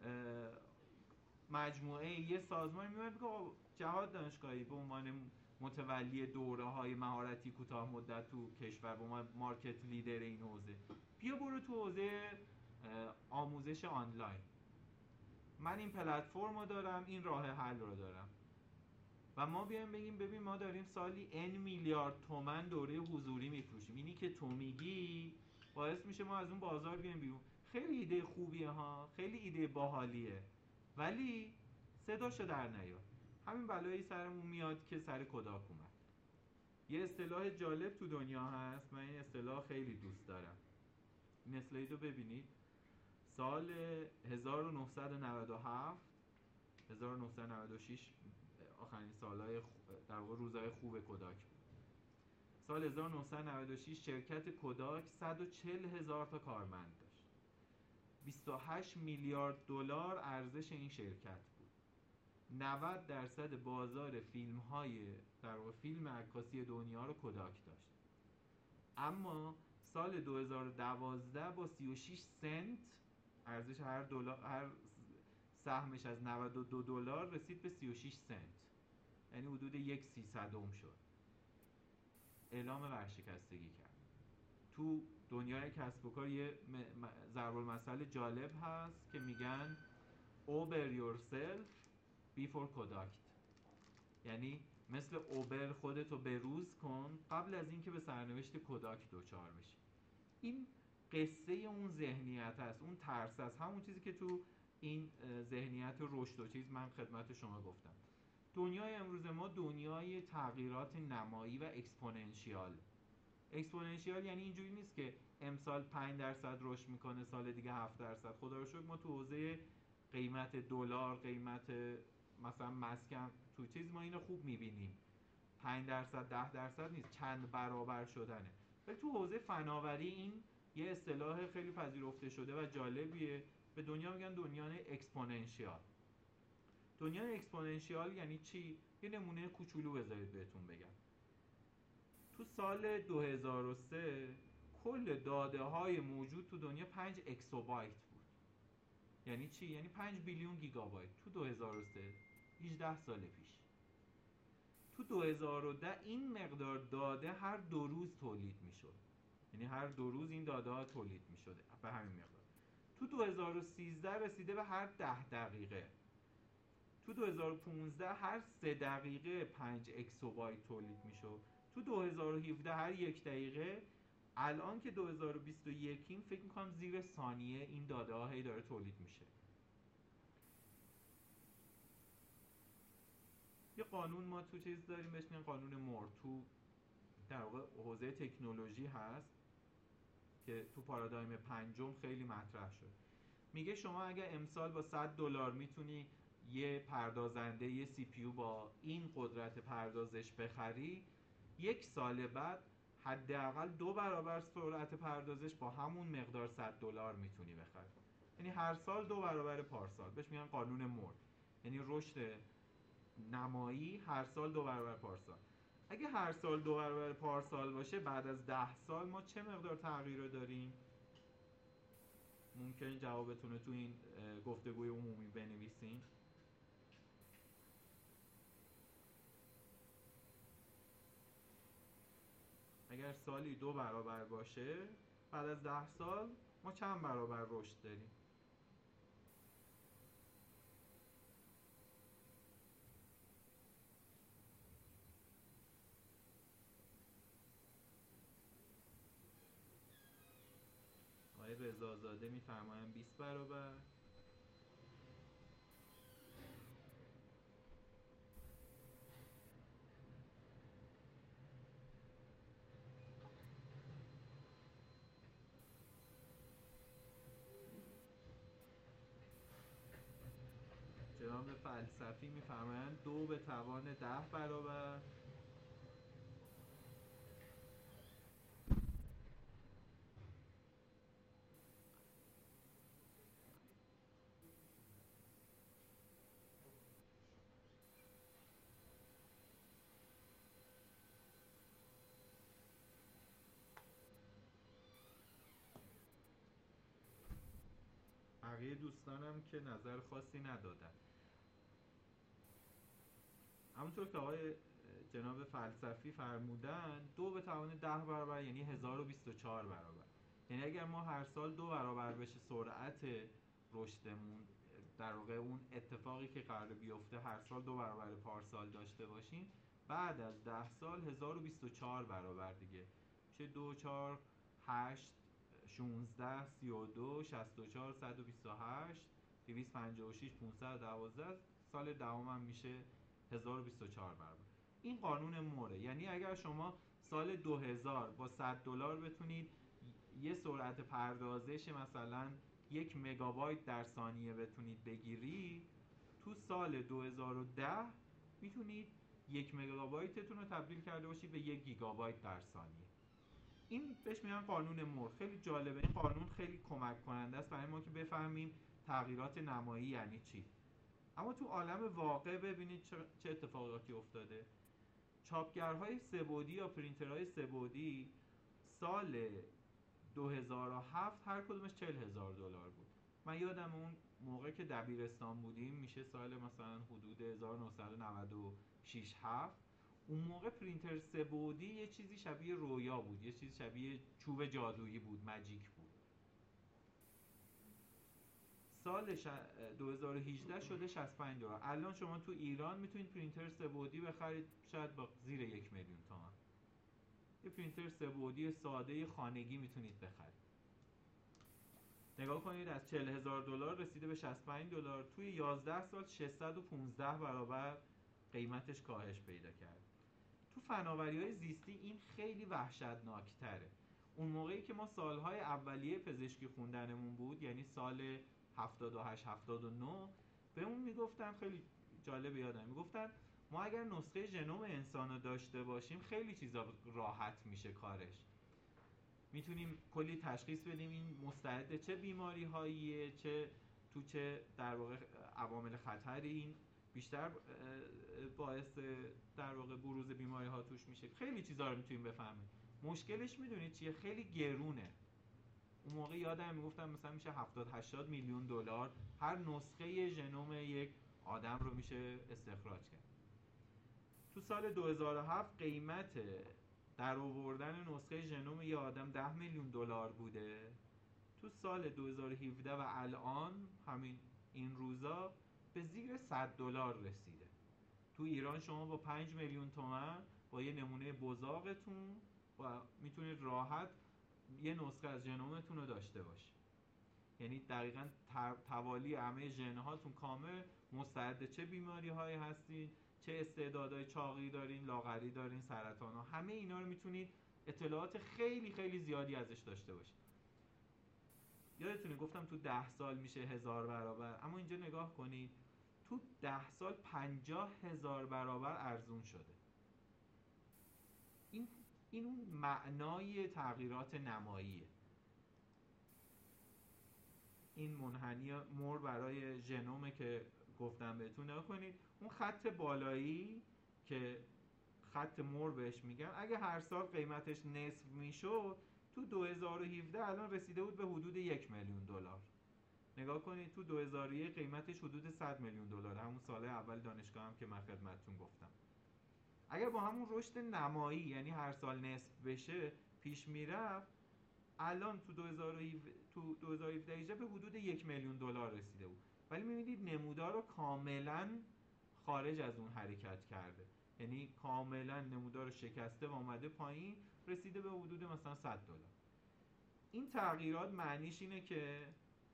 مجموعه، یه سازمان میاد بگه جهاد دانشگاهی به عنوان متولی دوره‌های مهارتی کوتاه مدت تو کشور، به عنوان مارکت لیدر این حوزه، بیا برو تو حوزه آموزش آنلاین. من این پلتفرم رو دارم، این راه حل رو دارم و ما بیایم بگیم ببین ما داریم سالی n میلیارد تومن دوره حضوری میفروشیم. اینی که تو میگی باعث میشه ما از اون بازار بیایم بیرون. خیلی ایده خوبیه ها، خیلی ایده باحالیه، ولی صداشو در نیار. همین بلایی سرمون میاد که سر کداک اومد. یه اصطلاح جالب تو دنیا هست، من این اصطلاح خیلی دوست دارم. این اسلاید رو ببینید. سال 1997 1996 آخرین سالهای در واقع روزهای خوب کداک بود. سال 1996 شرکت کداک 140,000 تا کارمند داشت. 28 میلیارد دلار ارزش این شرکت بود. 90% بازار فیلم‌های در واقع فیلم عکاسی دنیا رو کداک داشت. اما سال 2012 با 36 سنت ارزش هر سهمش از 92 دلار رسید به 36 سنت، یعنی حدود 1/300 شد. اعلام ورشکستگی کرد. تو دنیای کسب و کار یه ضرب المثل جالب هست که میگن Uber yourself before Kodak، یعنی مثل اوبر خودتو بروز کن قبل از اینکه به سرنوشت کداک دوچار بشی. این قصه اون ذهنیت هست، اون ترس هست، همون چیزی که تو این ذهنیت رشد و چیز من خدمت شما گفتم. دنیای امروز ما دنیای تغییرات نمایی و اکسپوننشیال یعنی اینجوری نیست که امسال 5% رشد میکنه سال دیگه 7%. خدا رو شکر ما تو حوزه قیمت دلار، قیمت مثلا مسکن تو چیز ما اینو خوب میبینیم. 5% 10% نیست، چند برابر شدنه. ولی تو حوزه فناوری این یه اصطلاح خیلی پذیرفته شده و جالبیه. به دنیا میگن دنیای اکسپوننشیال. دنیای اکسپوننشیال یعنی چی؟ یه نمونه کوچولو بذارید بهتون بگم. تو سال 2003 کل داده های موجود تو دنیا 5 اکسوبایت بود. یعنی چی؟ یعنی 5 بیلیون گیگابایت تو 2003، 18 سال پیش. تو 2010 این مقدار داده هر 2 روز تولید میشد، یعنی هر 2 روز این داده ها تولید میشده به همین مقدار. تو 2013 رسیده به هر 10 دقیقه. تو 2015 هر 3 دقیقه 5 اکسوبایت تولید میشد. تو 2017 هر 1 دقیقه. الان که 2021 فکر میکنم زیر ثانیه این داده ها هی داره تولید میشه. یه قانون ما تو چیز داریم بهش میگن قانون مور، تو در واقع حوزه تکنولوژی هست که تو پارادایم پنجم خیلی مطرح شد. میگه شما اگه امسال با $100 میتونی یه پردازنده، یه سی پی یو با این قدرت پردازش بخری، 1 سال بعد حداقل 2 برابر سرعت پردازش با همون مقدار $100 میتونی بخری. یعنی هر سال 2 برابر پارسال. بهش میگن قانون مور، یعنی رشد نمایی هر سال 2 برابر پارسال. اگه هر سال 2 برابر پارسال باشه، بعد از 10 سال ما چه مقدار تغییر رو داریم؟ ممکن جوابتون رو تو این گفتگوی عمومی بنویسین. اگر سالی 2 برابر باشه، بعد از 10 سال ما چند برابر رشد داریم؟ آقای رضازاده میفرمایند 20 برابر. جناب فلسفی میفرمایند 2 به توان 10 برابر. بقیه دوستانم که نظر خاصی ندادن. همونطور که آقای جناب فلسفی فرمودن 2 به توان 10 برابر یعنی 1024 برابر. یعنی اگر ما هر سال 2 برابر بشه سرعت رشدمون در واقع اون اتفاقی که قرار بیفته هر سال 2 برابر پارسال داشته باشیم، بعد از 10 سال 1024 برابر دیگه میشه 2 4 8 16 32 64 128 256 512 سال دهم هم میشه 1024 برابر. این قانون موره، یعنی اگر شما سال 2000 با $100 بتونید یه سرعت پردازش مثلا 1 مگابایت در ثانیه بتونید بگیری، تو سال 2010 میتونید 1 مگابایتتون رو تبدیل کرده باشید به 1 گیگابایت در ثانیه. این بهش میگن قانون مور. خیلی جالبه، این قانون خیلی کمک کننده است برای ما که بفهمیم تغییرات نمایی یعنی چی. اما تو عالم واقع ببینید چه اتفاقاتی افتاده. چاپگرهای سه‌بعدی یا پرینترهای سه‌بعدی سال 2007 هر کدومش $40,000 بود. من یادم اون موقع که دبیرستان بودیم، میشه سال مثلا حدود 1996 7، اون موقع پرینتر سه‌بعدی یه چیزی شبیه رویا بود، یه چیزی شبیه چوب جادویی بود، ماجیک بود. سال 2018 شده $65. الان شما تو ایران میتونید پرینتر سه‌بعدی بخرید شاید با زیر 1 میلیون تومان. یه پرینتر سه‌بعدی ساده خانگی میتونید بخرید. نگاه کنید از $40,000 رسیده به $65. توی 11 سال 615 برابر قیمتش کاهش پیدا کرد. تو فناوری‌های زیستی این خیلی وحشتناک‌تره. اون موقعی که ما سالهای اولیه پزشکی خوندنمون بود، یعنی سال 78 79، به اون میگفتن، خیلی جالب یادم میگفتن ما اگر نسخه ژنوم انسان رو داشته باشیم خیلی چیزا راحت میشه کارش. میتونیم کلی تشخیص بدیم این مستعد چه بیماری هاییه، چه در واقع عوامل خطری این بیشتر باعث در واقع بروز بیماری ها توش میشه. خیلی چیزا رو میتونیم بفهمیم. مشکلش میدونید چیه؟ خیلی گرونه. اون موقع یادم میگفتم مثلا میشه 70-80 میلیون دلار هر نسخه ژنوم یک آدم رو میشه استخراج کرد. تو سال 2007 قیمت در آوردن نسخه ژنوم یه آدم $10 میلیون بوده. تو سال 2017 و الان همین این روزا به زیر $100 رسیده. تو ایران شما با 5 میلیون تومان با یه نمونه بزاقتون و میتونید راحت یه نسخه از ژنومتون رو داشته باشید. یعنی دقیقاً توالی همه ژن‌هاتون کامل، مستعد چه بیماری هایی هستین، چه استعدادهای چاقی دارین، لاغری دارین، سرطان ها، همه اینا رو میتونید اطلاعات خیلی خیلی زیادی ازش داشته باشید. یادتونه گفتم تو 10 سال میشه 1000 برابر، اما اینجا نگاه کنید تو 10 سال 50,000 برابر ارزون شده. این اون معنای تغییرات نماییه. این منحنی مور برای ژنومه که گفتم بهتون. نگاه کنید اون خط بالایی که خط مور بهش میگن، اگه هر سال قیمتش نصف میشد تو 2017 الان رسیده بود به حدود $1 میلیون. نگاه کنید تو 2001 قیمتش حدود $100 میلیون، همون سال اول دانشگاه هم که من خدمتتون گفتم. اگر با همون رشد نمایی، یعنی هر سال نصف بشه، پیش میرفت، الان تو 2017 به حدود $1 میلیون رسیده بود. ولی میبینید نمودار رو کاملا خارج از اون حرکت کرده، یعنی کاملا نمودار رو شکسته و آمده پایین، رسیده به حدود مثلا $100. این تغییرات معنیش اینه که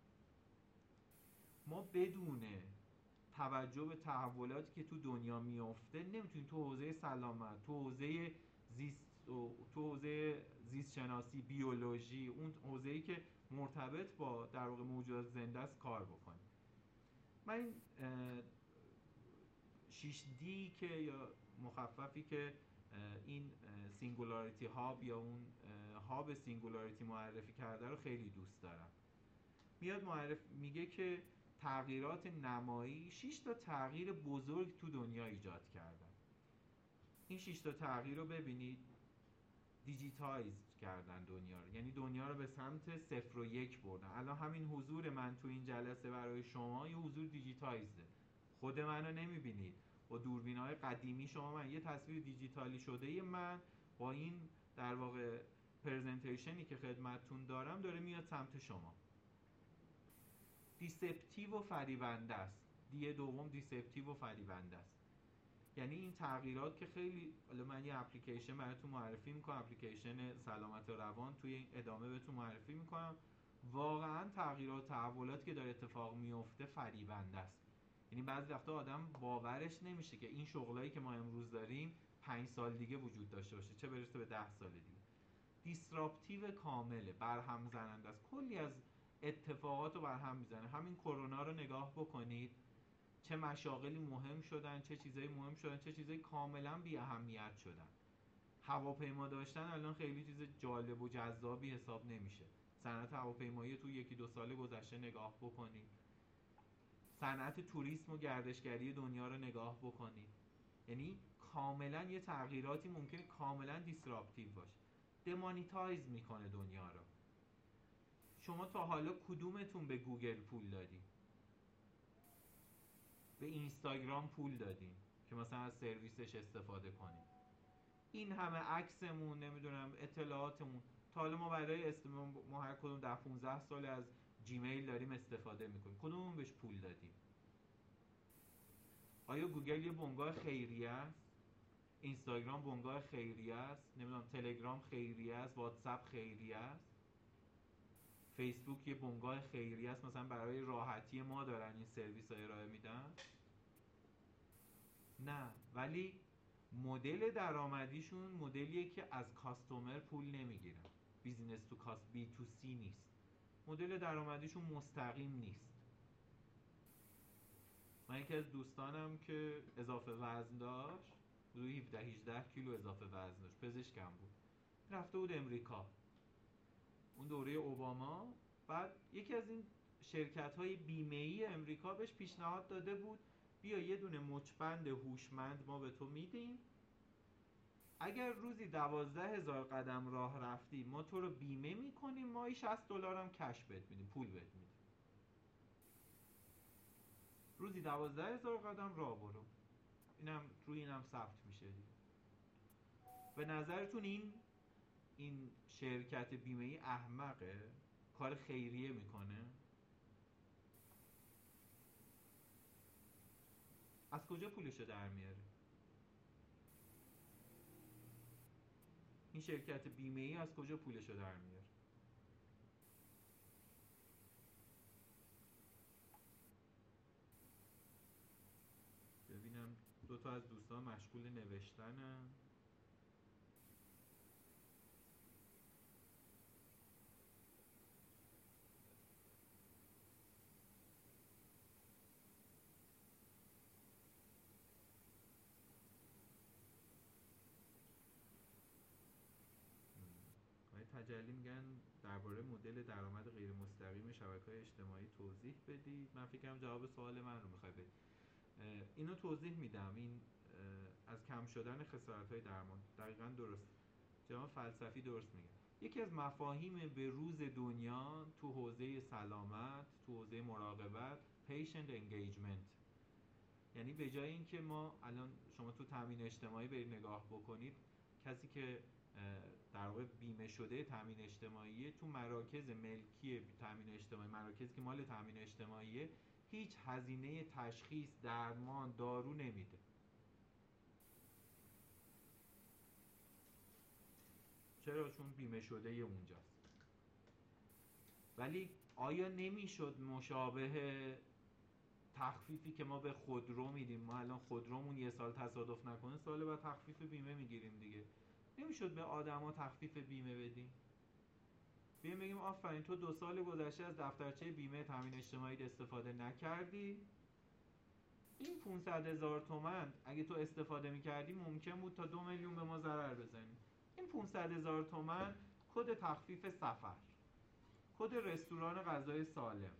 ما بدون توجه به تحولاتی که تو دنیا میفته نمیتونیم تو حوزه سلامت، تو حوزه زیست شناسی، بیولوژی، اون حوزه‌ای که مرتبط با در واقع موجودات زنده است کار بکنیم. من این 6D که یا مخففی که این سینگولاریتی هاب یا اون هاب سینگولاریتی معرفی کرده رو خیلی دوست دارم. میاد میگه که تغییرات نمایی 6 تا تغییر بزرگ تو دنیا ایجاد کردن. این 6 تا تغییر رو ببینید، دیجیتایز کردن دنیا رو، یعنی دنیا رو به سمت 0 و 1 بردن. الان همین حضور من تو این جلسه برای شما یه حضور دیجیتایزده. خود منو نمیبینید، با دوربین‌های قدیمی شما من یه تصویر دیجیتالی شده من با این در واقع پرزنتیشنی که خدمتتون دارم داره میاد سمت شما. دیسپتیو و فریبنده است. دی دوم دیسپتیو و فریبنده است. یعنی این تغییرات که خیلی، حالا من یه اپلیکیشن براتون معرفی میکنم، اپلیکیشن سلامت روان، توی این ادامه بهتون معرفی میکنم، واقعا تغییرات تحولاتی که داره اتفاق میفته فریبنده است. یعنی بعضی وقتا آدم باورش نمیشه که این شغلایی که ما امروز داریم 5 سال دیگه وجود داشته باشه، چه برسه به 10 سال دیگه. دیسراپتیو کامله، برهم زننده است، کلی از اتفاقات رو برهم میزنه. همین کرونا رو نگاه بکنید، چه مشاغلی مهم شدن، چه چیزایی مهم شدن، چه چیزایی کاملا بی اهمیت شدن. هواپیما داشتن الان خیلی چیز جالب و جذابی حساب نمیشه. صنعت هواپیمایی تو 1-2 سال گذشته نگاه بکنید، صنعت توریسم و گردشگری دنیا رو نگاه بکنید، یعنی کاملا یه تغییراتی ممکنه کاملا دیسراپتیو باشه، دمانیتایز میکنه دنیا رو. شما تا حالا کدومتون به گوگل پول دادی؟ به اینستاگرام پول دادین که مثلا از سرویسش استفاده کنیم؟ این همه عکسمون، نمیدونم اطلاعاتمون، تا حالا ما برای ما هر کدوم 10-15 سال از جیمیل داریم استفاده میکنیم، کدوممون بهش پول دادیم؟ آیا گوگل یه بنگاه خیریه است؟ اینستاگرام بنگاه خیریه است؟ نمیدونم تلگرام خیریه است؟ واتساپ خیریه است؟ فیسبوک یه بنگاه خیریه است مثلا برای راحتی ما دارن این سرویس ها ارائه میدن؟ نه. ولی مدل درآمدیشون مدلیه که از کاستومر پول نمیگیرن، بیزینس تو کاست، بی تو سی نیست، مدل درآمدیشون مستقیم نیست. من یکی از دوستانم که اضافه وزن داشت، حدود 17-18 کیلو اضافه وزن داشت، پزشکم بود، رفته بود امریکا اون دوره اوباما. بعد یکی از این شرکت‌های بیمه‌ای امریکا بهش پیشنهاد داده بود بیا یه دونه مچبند هوشمند ما به تو میدیم، اگر روزی 12,000 قدم راه رفتی ما تو رو بیمه میکنیم، ماهی $60 هم کش بهت میدیم، پول بهت میدیم. روزی 12,000 قدم راه برو، اینم روی اینم ثبت میشه دیگه. به نظرتون این شرکت بیمه‌ای احمقه؟ کار خیریه میکنه؟ از کجا پولشو در میاره؟ این شرکت بیمه‌ای از کجا پولشو در میاره؟ ببینم 2 تا از دوستان مشغول نوشتنن. آقای تجلی میگن درباره مدل درآمد غیر مستقیم شبکه‌های اجتماعی توضیح بدید. من فکرم جواب سوال من رو میخوای بدید. اینو توضیح میدم. این از کم شدن خسارت‌های درمان، دقیقاً درست. جناب فلسفی درست میگه. یکی از مفاهیم به روز دنیا تو حوزه سلامت، تو حوزه مراقبت، patient engagement، یعنی به جای اینکه ما الان شما تو تامین اجتماعی برید نگاه بکنید، کسی که در واقع بیمه شده تامین اجتماعی تو مراکز ملکی تامین اجتماعی، مراکزی که مال تامین اجتماعیه، هیچ هزینه تشخیص، درمان، دارو نمیده. چرا؟ چون بیمه شده اونجاست. ولی آیا نمیشد مشابه تخفیفی که ما به خودرو میدیم، ما الان خودرومون یه سال تصادف نکنه سال بعد تخفیف بیمه میگیریم دیگه، نمیشد به آدما تخفیف بیمه بدیم؟ بیایم بگیم آفرین تو 2 سال گذشته از دفترچه بیمه تامین اجتماعی استفاده نکردی، این 500,000 تومان اگه تو استفاده میکردی ممکن بود تا 2 میلیون به ما ضرر بزنی. این 500,000 تومان کد تخفیف سفر، کد رستوران غذای سالم.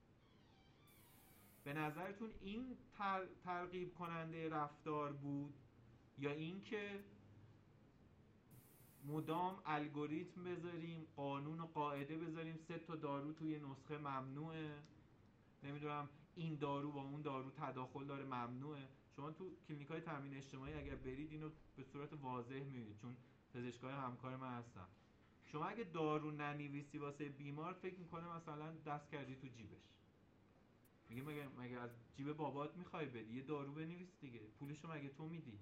به نظرتون این ترغیب کننده رفتار بود، یا اینکه مدام الگوریتم بذاریم، قانون و قاعده بذاریم 3 تا دارو توی نسخه ممنوعه، نمیدونم این دارو با اون دارو تداخل داره ممنوعه؟ شما تو کلینیک‌های تامین اجتماعی اگر برید اینو به صورت واضح می‌بینید، چون پزشکای همکار من هستن. شما اگه دارو ننویسی واسه بیمار فکر می‌کنه مثلا دست کردی تو جیبش. میگه مگه از جیب بابات میخوای بدی؟ یه دارو بنویس دیگه، پولشو مگه تو میدی؟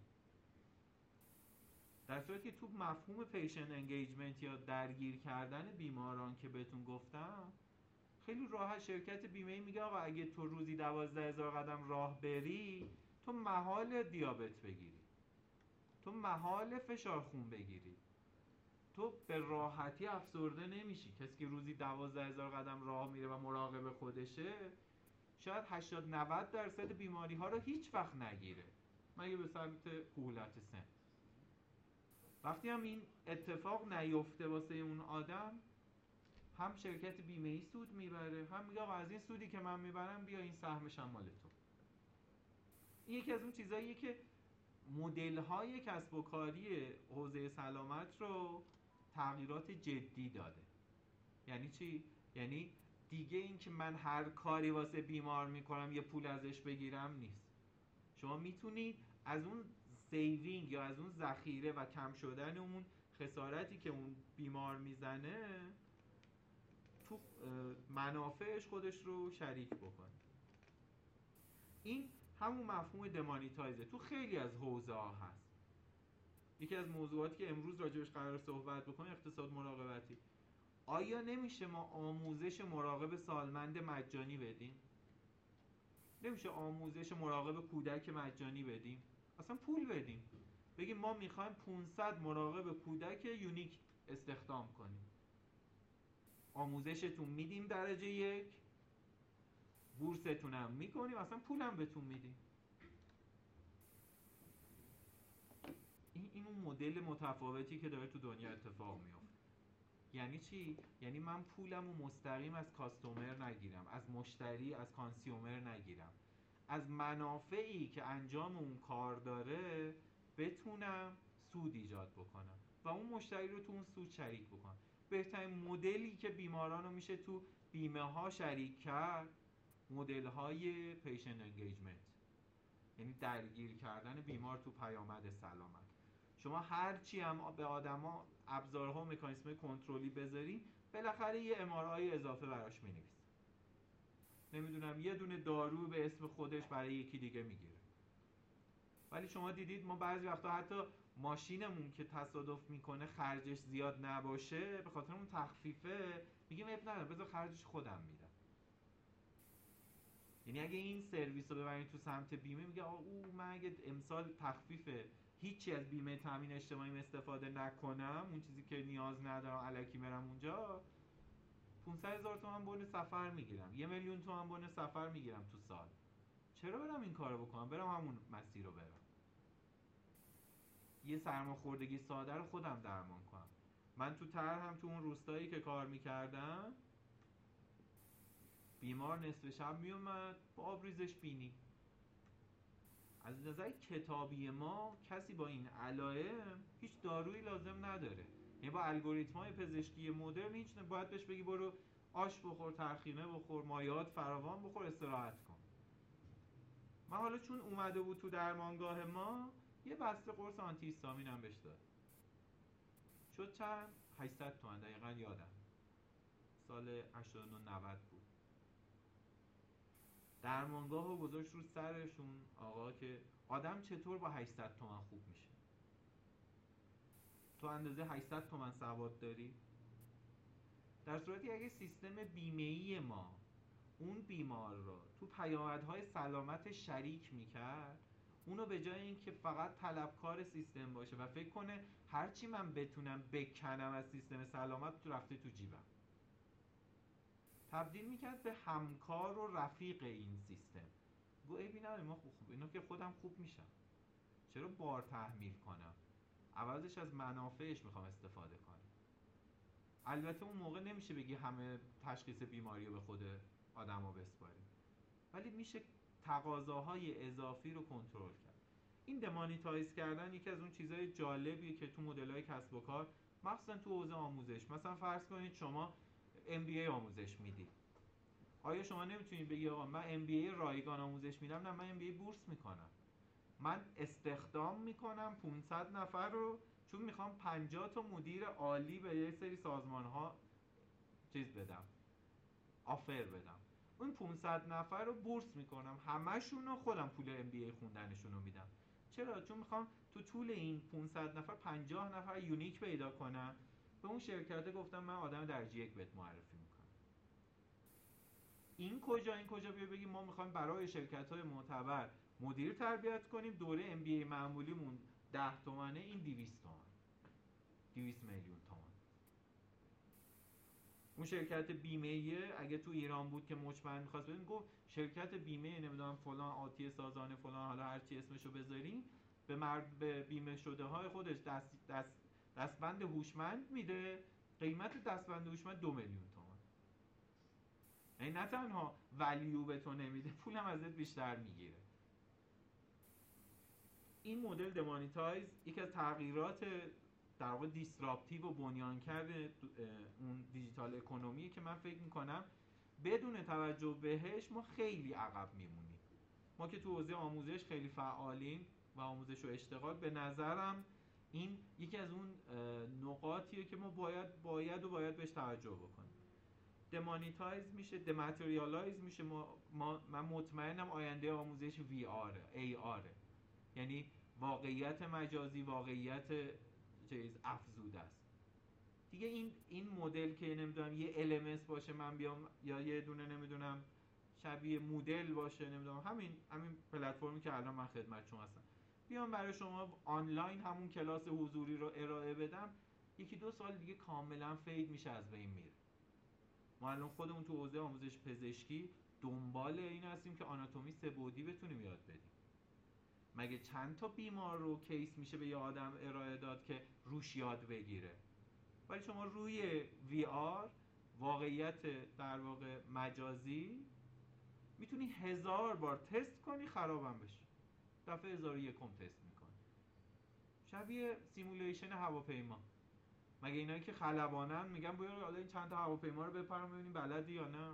در صورتی که تو مفهوم پیشنت انگیجمنت یا درگیر کردن بیماران که بهتون گفتم، خیلی راحت شرکت بیمه‌ای میگه آقا اگه تو روزی 12,000 قدم راه بری، تو محال دیابت بگیری، تو محال فشار خون بگیری، تو به راحتی افسرده نمیشی. کسی که روزی 12,000 قدم راه میره و مراقب خودشه، شاید 80-90% بیماری ها رو هیچ وقت نگیره، مگه به سمت کهولت سن. وقتی هم این اتفاق نیفته واسه اون آدم، هم شرکت بیمه‌ای سود میبره، هم میگه آقا از این سودی که من میبرم بیا این سهمش هم مال تو. این یکی از اون چیزاییه که مدل‌های کسب و کاری حوزه سلامت رو تغییرات جدی داده. یعنی چی؟ یعنی دیگه این که من هر کاری واسه بیمار میکنم یه پول ازش بگیرم نیست. شما میتونید از اون سیوینگ یا از اون ذخیره و کم شدن اون خسارتی که اون بیمار میزنه تو منافعش خودش رو شریک بکنه. این همون مفهوم دمانیتایزه، تو خیلی از حوزه ها هست. یکی از موضوعاتی که امروز راجبش قرار صحبت بکنیم اقتصاد مراقبتی. آیا نمیشه ما آموزش مراقب سالمند مجانی بدیم؟ نمیشه آموزش مراقب کودک مجانی بدیم؟ اصلا پول بدیم، بگیم ما میخوایم 500 مراقب کودک یونیک استخدام کنیم، آموزشتون میدیم درجه 1، بورستون هم میکنیم، اصلا پولم بهتون میدیم. این اون مدل متفاوتی که داره تو دنیا اتفاق میفته. یعنی چی؟ یعنی من پولم رو مستقیم از کاستومر نگیرم، از مشتری، از کانسیومر نگیرم، از منافعی که انجام اون کار داره بتونم سود ایجاد بکنم و اون مشتری رو تو اون سود شریک بکنم. بهترین مدلی که بیماران رو میشه تو بیمه ها شریک کرد، مدل های پیشنت انگیجمنت، یعنی درگیر کردن بیمار تو پیامد سلامت. شما هرچی هم به آدما ابزارها و مکانیزم کنترلی بذاری، بالاخره یه MRI اضافه براش می‌نویسه. نمیدونم یه دونه دارو به اسم خودش برای یکی دیگه میگیره. ولی شما دیدید ما بعضی وقتا حتی ماشینمون که تصادف میکنه خرجش زیاد نباشه، به خاطر اون تخفیفه میگیم اب نداره بذار خرجش خودم میدم. یعنی اگه این سرویس رو ببرین تو سمت بیمه، میگه من اگه امسال تخفیفه هیچی از بیمه تامین اجتماعی استفاده نکنم، اون چیزی که نیاز ندارم الکی برم اونجا، 500,000 تومان بون سفر میگیرم، 1,000,000 تومان بون سفر میگیرم تو سال. چرا برم این کارو بکنم؟ برم همون مسیر رو برم. یه سرماخوردگی ساده رو خودم درمان کنم. من تو هم تو اون روستایی که کار میکردم، بیمار نصف شب میومد با آبریزش بینی. از نظر کتابی ما کسی با این علائم هیچ دارویی لازم نداره. یعنی با الگوریتم‌های پزشکی مدرن هیچ باید بهش بگی برو آش بخور، ترخینه بخور، مایعات فراوان بخور، استراحت کن. من حالا چون اومده بود تو درمانگاه ما، یه بسته قرص آنتی هیستامین هم بهش داد. شد چند؟ 800 تومن دقیقاً یادم. سال 89-90 بود. درمانگاه رو گذاشت رو سرشون آقا که آدم چطور با 800 تومن خوب میشه؟ تو اندازه 800 تومن سواد داری؟ در صورتی اگه سیستم بیمه‌ای ما اون بیمار رو تو پیامدهای سلامت شریک میکرد، اونو به جای اینکه فقط طلبکار سیستم باشه و فکر کنه هرچی من بتونم بکنم از سیستم سلامت تو رفته تو جیبم، تبدیل میکرد به همکار و رفیق این سیستم. گو عیبی نداره، ما خوب اینو که خودم خوب میشم، چرا بار تحمیل کنم؟ عوضش از منافعش میخوام استفاده کنم. البته اون موقع نمیشه بگی همه تشخیص بیماری رو به خود آدم ها بسپاریم، ولی میشه تقاضاهای اضافی رو کنترل کرد. این دمانیتایز کردن یکی از اون چیزهای جالبیه که تو مدل‌های کسب و کار، مخصوصا تو حوزه آموزش، مثلا فرض کنید شما MBA آموزش میدی، آیا شما نمیتونید بگی آقا من MBA رایگان آموزش میدم؟ نه، من MBA بورس میکنم، من استخدام میکنم 500 نفر رو، چون میخوام 50 تا مدیر عالی به یه سری سازمان ها چیز بدم، آفر بدم. اون 500 نفر رو بورس میکنم، همشون رو خودم پول MBA خوندنشون رو میدم. چرا؟ چون میخوام تو طول این 500 نفر 50 نفر یونیک پیدا کنم. به اون شرکت گفتم من آدم درجه 1 بهت معرفی میکنم. این کجا بیا بگیم ما میخوایم برای شرکت‌های معتبر مدیر تربیت کنیم، دوره MBA معمولیمون 10 تومنه، این 200 تومن، 200 میلیون تومان. اون شرکت بیمه‌ایه اگه تو ایران بود که مطمئن می‌خواست بدون، گفت شرکت بیمه نمیدونم فلان آتی سازانه فلان، حالا هر چی اسمشو بذاریم، به بیمه شده های خودش دستبند هوشمند میده، قیمت دستبند هوشمند 2 میلیون تومان. یعنی نه تنها ولیو به تو نمیده، پولم ازت بیشتر میگیره. این مدل دمانیتایز یکی از تغییرات در واقع دیسراپتیو و بنیانکرد اون دیجیتال اکونومیه که من فکر میکنم بدون توجه بهش ما خیلی عقب میمونیم. ما که تو حوزه آموزش خیلی فعالیم و آموزش و اشتغال، به نظرم این یکی از اون نقاطیه که ما باید بهش توجه بکنیم. دمانیتایز میشه، دماتریالایز میشه. من مطمئنم آینده آموزش AR، یعنی واقعیت مجازی، واقعیت افزوده است. دیگه این مدل که نمیدونم یه LMS باشه من بیام، یا یه دونه نمیدونم شبیه مدل باشه، نمیدونم همین پلتفرمی که الان من خدمت شما هستم، بیام برای شما آنلاین همون کلاس حضوری رو ارائه بدم، 1-2 سال دیگه کاملا فید میشه، از بین میره. ما الان خودمون تو حوزه آموزش پزشکی دنبال این هستیم که آناتومی 3 بعدی بتونیم یاد بدیم. مگه چند تا بیمار رو کیس میشه به یه آدم ارائه داد که روش یاد بگیره؟ ولی شما روی VR، واقعیت در واقع مجازی، میتونی 1000 بار تست کنی خرابم بشه، دفعه 1001 تست میکنی. شبیه سیمولیشن هواپیما. مگه اینایی که خلبانن میگن بیا حالا این چند تا هواپیما رو بپرم ببینیم بلدی یا نه؟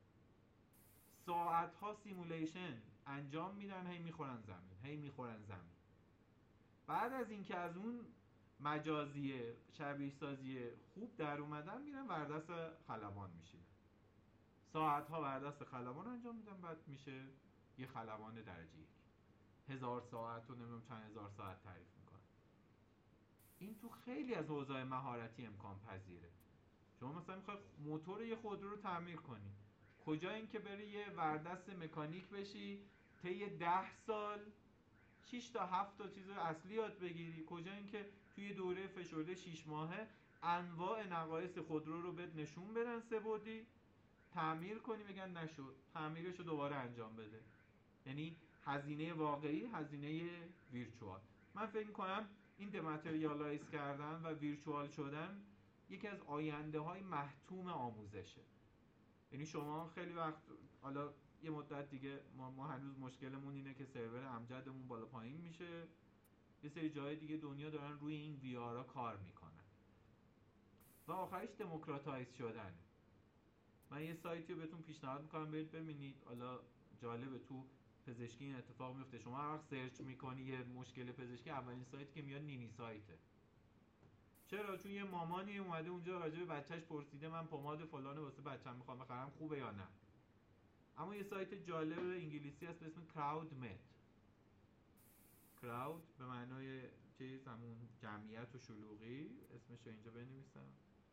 ساعت‌ها سیمولیشن انجام میدن، هی میخورن زمین. بعد از اینکه از اون مجازی شبیه سازی خوب در اومدن، میرن وردست خلبان میشین، ساعت‌ها وردست خلبان انجام میدن، بعد میشه یه خلبان درجه 1. 1000 ساعت و نمیدونم چند هزار ساعت تعریف میکنن. این تو خیلی از حوزه‌های مهارتی امکان پذیره. شما مثلا میخوای موتور یه خودرو رو تعمیر کنی، کجا این که بری یه وردست مکانیک بشی طی 10 سال 6 تا 7 تا چیز اصلی یاد بگیری، کجا این که توی دوره فشرده 6 ماهه انواع نقایص خودرو رو بهت نشون بدن 3 بعدی، تعمیر کنی بگن نشد، تعمیرش رو دوباره انجام بده. یعنی هزینه واقعی، هزینه ویرچوال. من فکر می‌کنم این دماتریالایز کردن و ویرچوال شدن یکی از آینده های محتوم آموزشه. یعنی شما خیلی وقت، حالا یه مدت دیگه ما هنوز مشکلمون اینه که سرور امجدمون بالا پایین میشه، یه سری جای دیگه دنیا دارن روی این وی آر کار میکنن و آخرش دموکراتایز شدن. من یه سایتی رو بهتون پیشنهاد میکنم برید ببینید، حالا جالبه، تو پزشکی این اتفاق میفته. شما هر وقت سرچ میکنی یه مشکل پزشکی، اولین سایتی که میاد نینی سایته. چرا؟ چون یه مامانی اومده اونجا راجع به بچهش پرسیده من پماد فلان واسه بچه‌م میخوام بخرم، خوبه یا نه. اما یه سایت جالب انگلیسی هست به اسم کراود مت. کراود به معنای چیز، همون جمعیت و شلوغی، اسمش رو اینجا بنویسم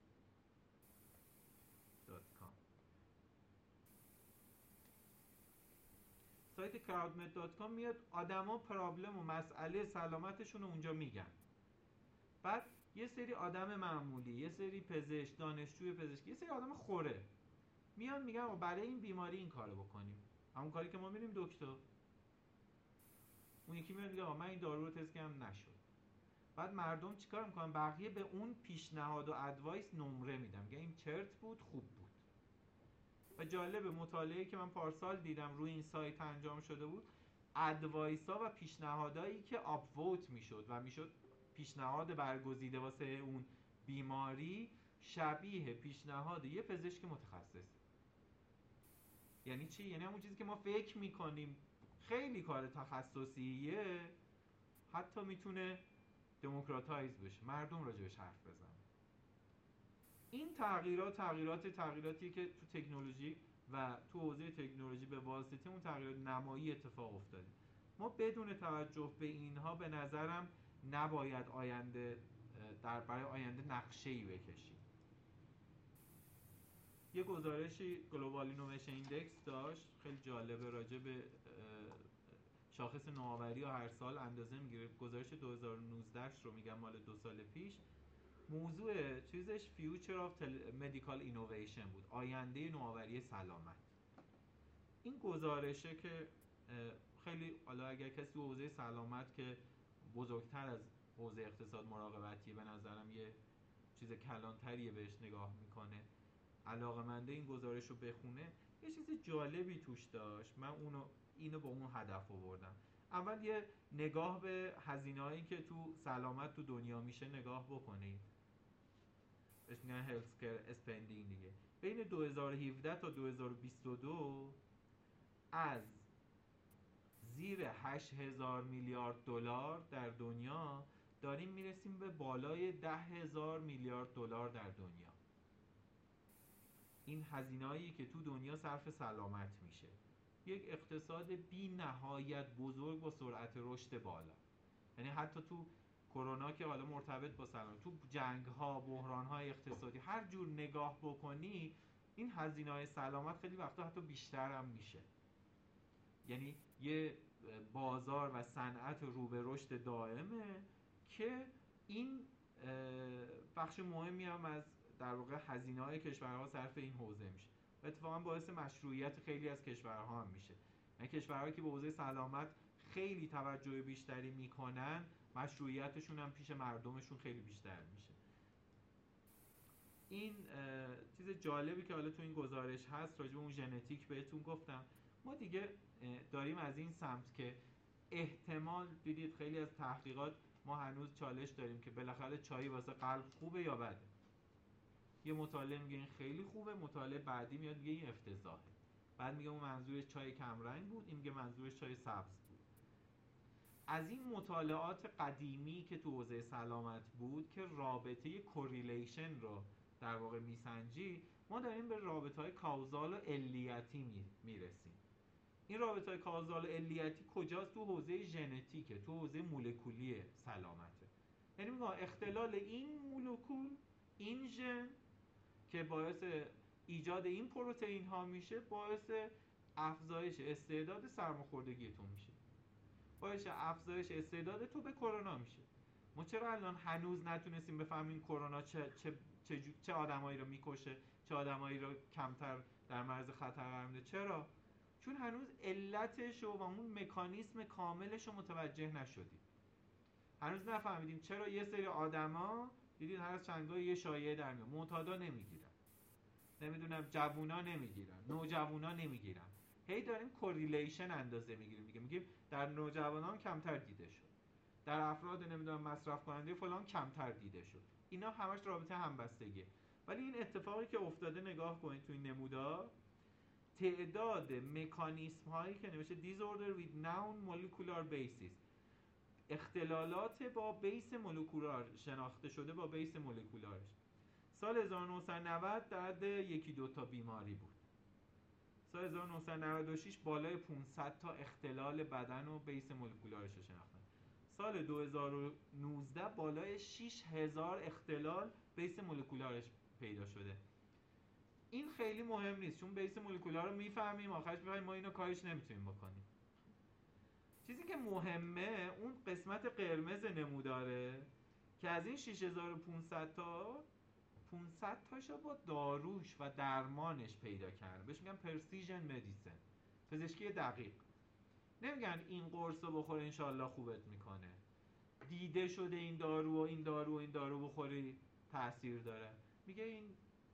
.com. سایت crowdmed.com میاد آدما پرابلم و مسئله سلامتشون رو اونجا میگن. بعد یه سری آدم معمولی، یه سری پزشک، دانشجوی پزشکی، یه سری آدم خوره میان میگن برای این بیماری این کارو بکنیم، همون کاری که ما میریم دکتر. اون یکی میاد میگه من این دارو رو تست کردم نشد. بعد مردم چیکار میکنن؟ بقیه به اون پیشنهاد و ادوایس نمره میدن، میگن این چرت بود، خوب بود. و جالب مطالعه‌ای که من پارسال دیدم روی این سایت انجام شده بود، ادوایس‌ها و پیشنهادایی که آپ ووت میشد و میشد پیشنهاد برگزیده واسه اون بیماری، شبیه پیشنهاد یه پزشک متخصص. یعنی چی؟ یعنی همون چیزی که ما فکر میکنیم خیلی کار تخصصیه، حتی میتونه دموکراتایز بشه، مردم راجبش حرف بزنن. این تغییراتی که تو تکنولوژی و تو حوزه تکنولوژی به واسطه اون تغییرات نمایی اتفاق افتاده. ما بدون توجه به اینها به نظرم نباید برای آینده نقشه‌ای بکشیم. یه گزارشی گلوبال اینویشن ایندکس داشت خیلی جالبه، راجع به شاخص نوآوری و هر سال اندازه میگیره. گزارش 2019 رو میگم، مال 2 سال پیش. موضوع چیزش Future of Medical Innovation بود، آینده نوآوری سلامت. این گزارشه که خیلی، حالا اگر کسی تو حوزه سلامت که بزرگتر از حوزه اقتصاد مراقبتیه، به نظرم یه چیز کلانتریه بهش نگاه میکنه، علاقه‌منده این گزارش رو بخونه. یه چیز جالبی توش داشت، من اینو با اون هدف آوردم. اول یه نگاه به هزینه‌هایی که تو سلامت تو دنیا میشه نگاه بکنید، بهش میگن هلث کیر اسپندینگ دیگه. بین 2017 تا 2022 از زیر 8,000 میلیارد دلار در دنیا داریم میرسیم به بالای 10,000 میلیارد دلار در دنیا. این هزینه‌ای که تو دنیا صرف سلامت میشه، یک اقتصاد بی نهایت بزرگ با سرعت رشد بالا. یعنی حتی تو کرونا که حالا مرتبط با سلامت، تو جنگ‌ها، بحران‌های اقتصادی، هر جور نگاه بکنی این هزینه‌های سلامت خیلی وقتا حتی بیشتر هم میشه. یعنی یه بازار و صنعت رو به رشد دائمه که این بخش مهمی هم از در واقع هزینه‌های کشورها صرف این حوزه میشه و اتفاقا باعث مشروعیت خیلی از کشورها هم میشه. یعنی کشورهایی که به حوزه سلامت خیلی توجه بیشتری میکنن، مشروعیتشون هم پیش مردمشون خیلی بیشتر میشه. این چیز جالبی که حالا تو این گزارش هست راجع به اون ژنتیک بهتون گفتم. ما دیگه داریم از این سمت که احتمال، دیدید خیلی از تحقیقات ما هنوز چالش داریم که بالاخره چای واسه قلب خوبه یا بده. یه مطالعه میگه این خیلی خوبه، مطالعه بعدی میاد میگه این افتضاحه، بعد میگه اون منظورش چای کمرنگ بود، این میگه منظورش چای سبز بود. از این مطالعات قدیمی که تو حوزه سلامت بود که رابطه کوریلیشن رو در واقع میسنجی، ما داریم به رابطه‌های کاوزال و علیتی میرسیم. این رابطه‌های کاوزال و علیتی کجاست؟ تو حوزه ژنتیکه، تو حوزه مولکولی سلامته. یعنی میگم اختلال این مولکول، این ژن که باعث ایجاد این پروتئین ها میشه، باعث افزایش استعداد سرماخوردگیتون میشه، باعث افزایش استعداد تو به کرونا میشه. ما چرا الان هنوز نتونستیم بفهمیم کرونا چه آدمایی رو میکشه، چه آدمایی رو کمتر در معرض خطر قرار میده؟ چرا؟ چون هنوز علتش و اون مکانیزم کاملش رو متوجه نشدیم. هنوز نفهمیدیم چرا یه سری آدما، دیدین هر از چند یه شایعه در میاد، معتادا نمیگیرن، نمیدونم جوونا نمیگیرن، نوجوانا نمیگیرن. هی داریم کوریلیشن اندازه میگیریم، میگیم در نوجوانان کمتر دیده شد، در افراد نمیدونم مصرف کننده فلان کمتر دیده شد. اینا همش رابطه همبستگیه. ولی این اتفاقی که افتاده نگاه کنید تو این نمودار، تعداد مکانیسم هایی که نوشته disorder with known molecular basis، اختلالات با بیس مولکولار شناخته شده با بیس مولکولارش، سال 1990 درد یکی دوتا بیماری بود. سال 1996 بالای 500 تا اختلال بدن و بیس مولکولارش رو شناختن. سال 2019 بالای 6000 اختلال بیس مولکولارش پیدا شده. این خیلی مهم نیست چون بیس مولکولار رو میفهمیم، آخرش میفهمیم ما اینو کارش نمیتونیم بکنیم. چیزی که مهمه اون قسمت قرمز نموداره که از این 6500 تا 500 تاشو با داروش و درمانش پیدا کردن. بهش میگن پرسیژن مدیسن، پزشکی دقیق. نمیگن این قرص رو بخور انشالله خوبت میکنه، دیده شده این دارو و این دارو و این دارو بخوری تاثیر داره. میگه این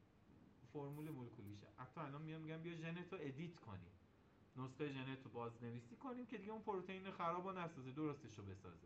فرمول مولکولیشه. حتی الان میگم بیا ژنتو ادیت کنیم، نسخه ژنتو بازنویسی کنیم که دیگه اون پروتئین خرابو نسازه، درستشو بسازه.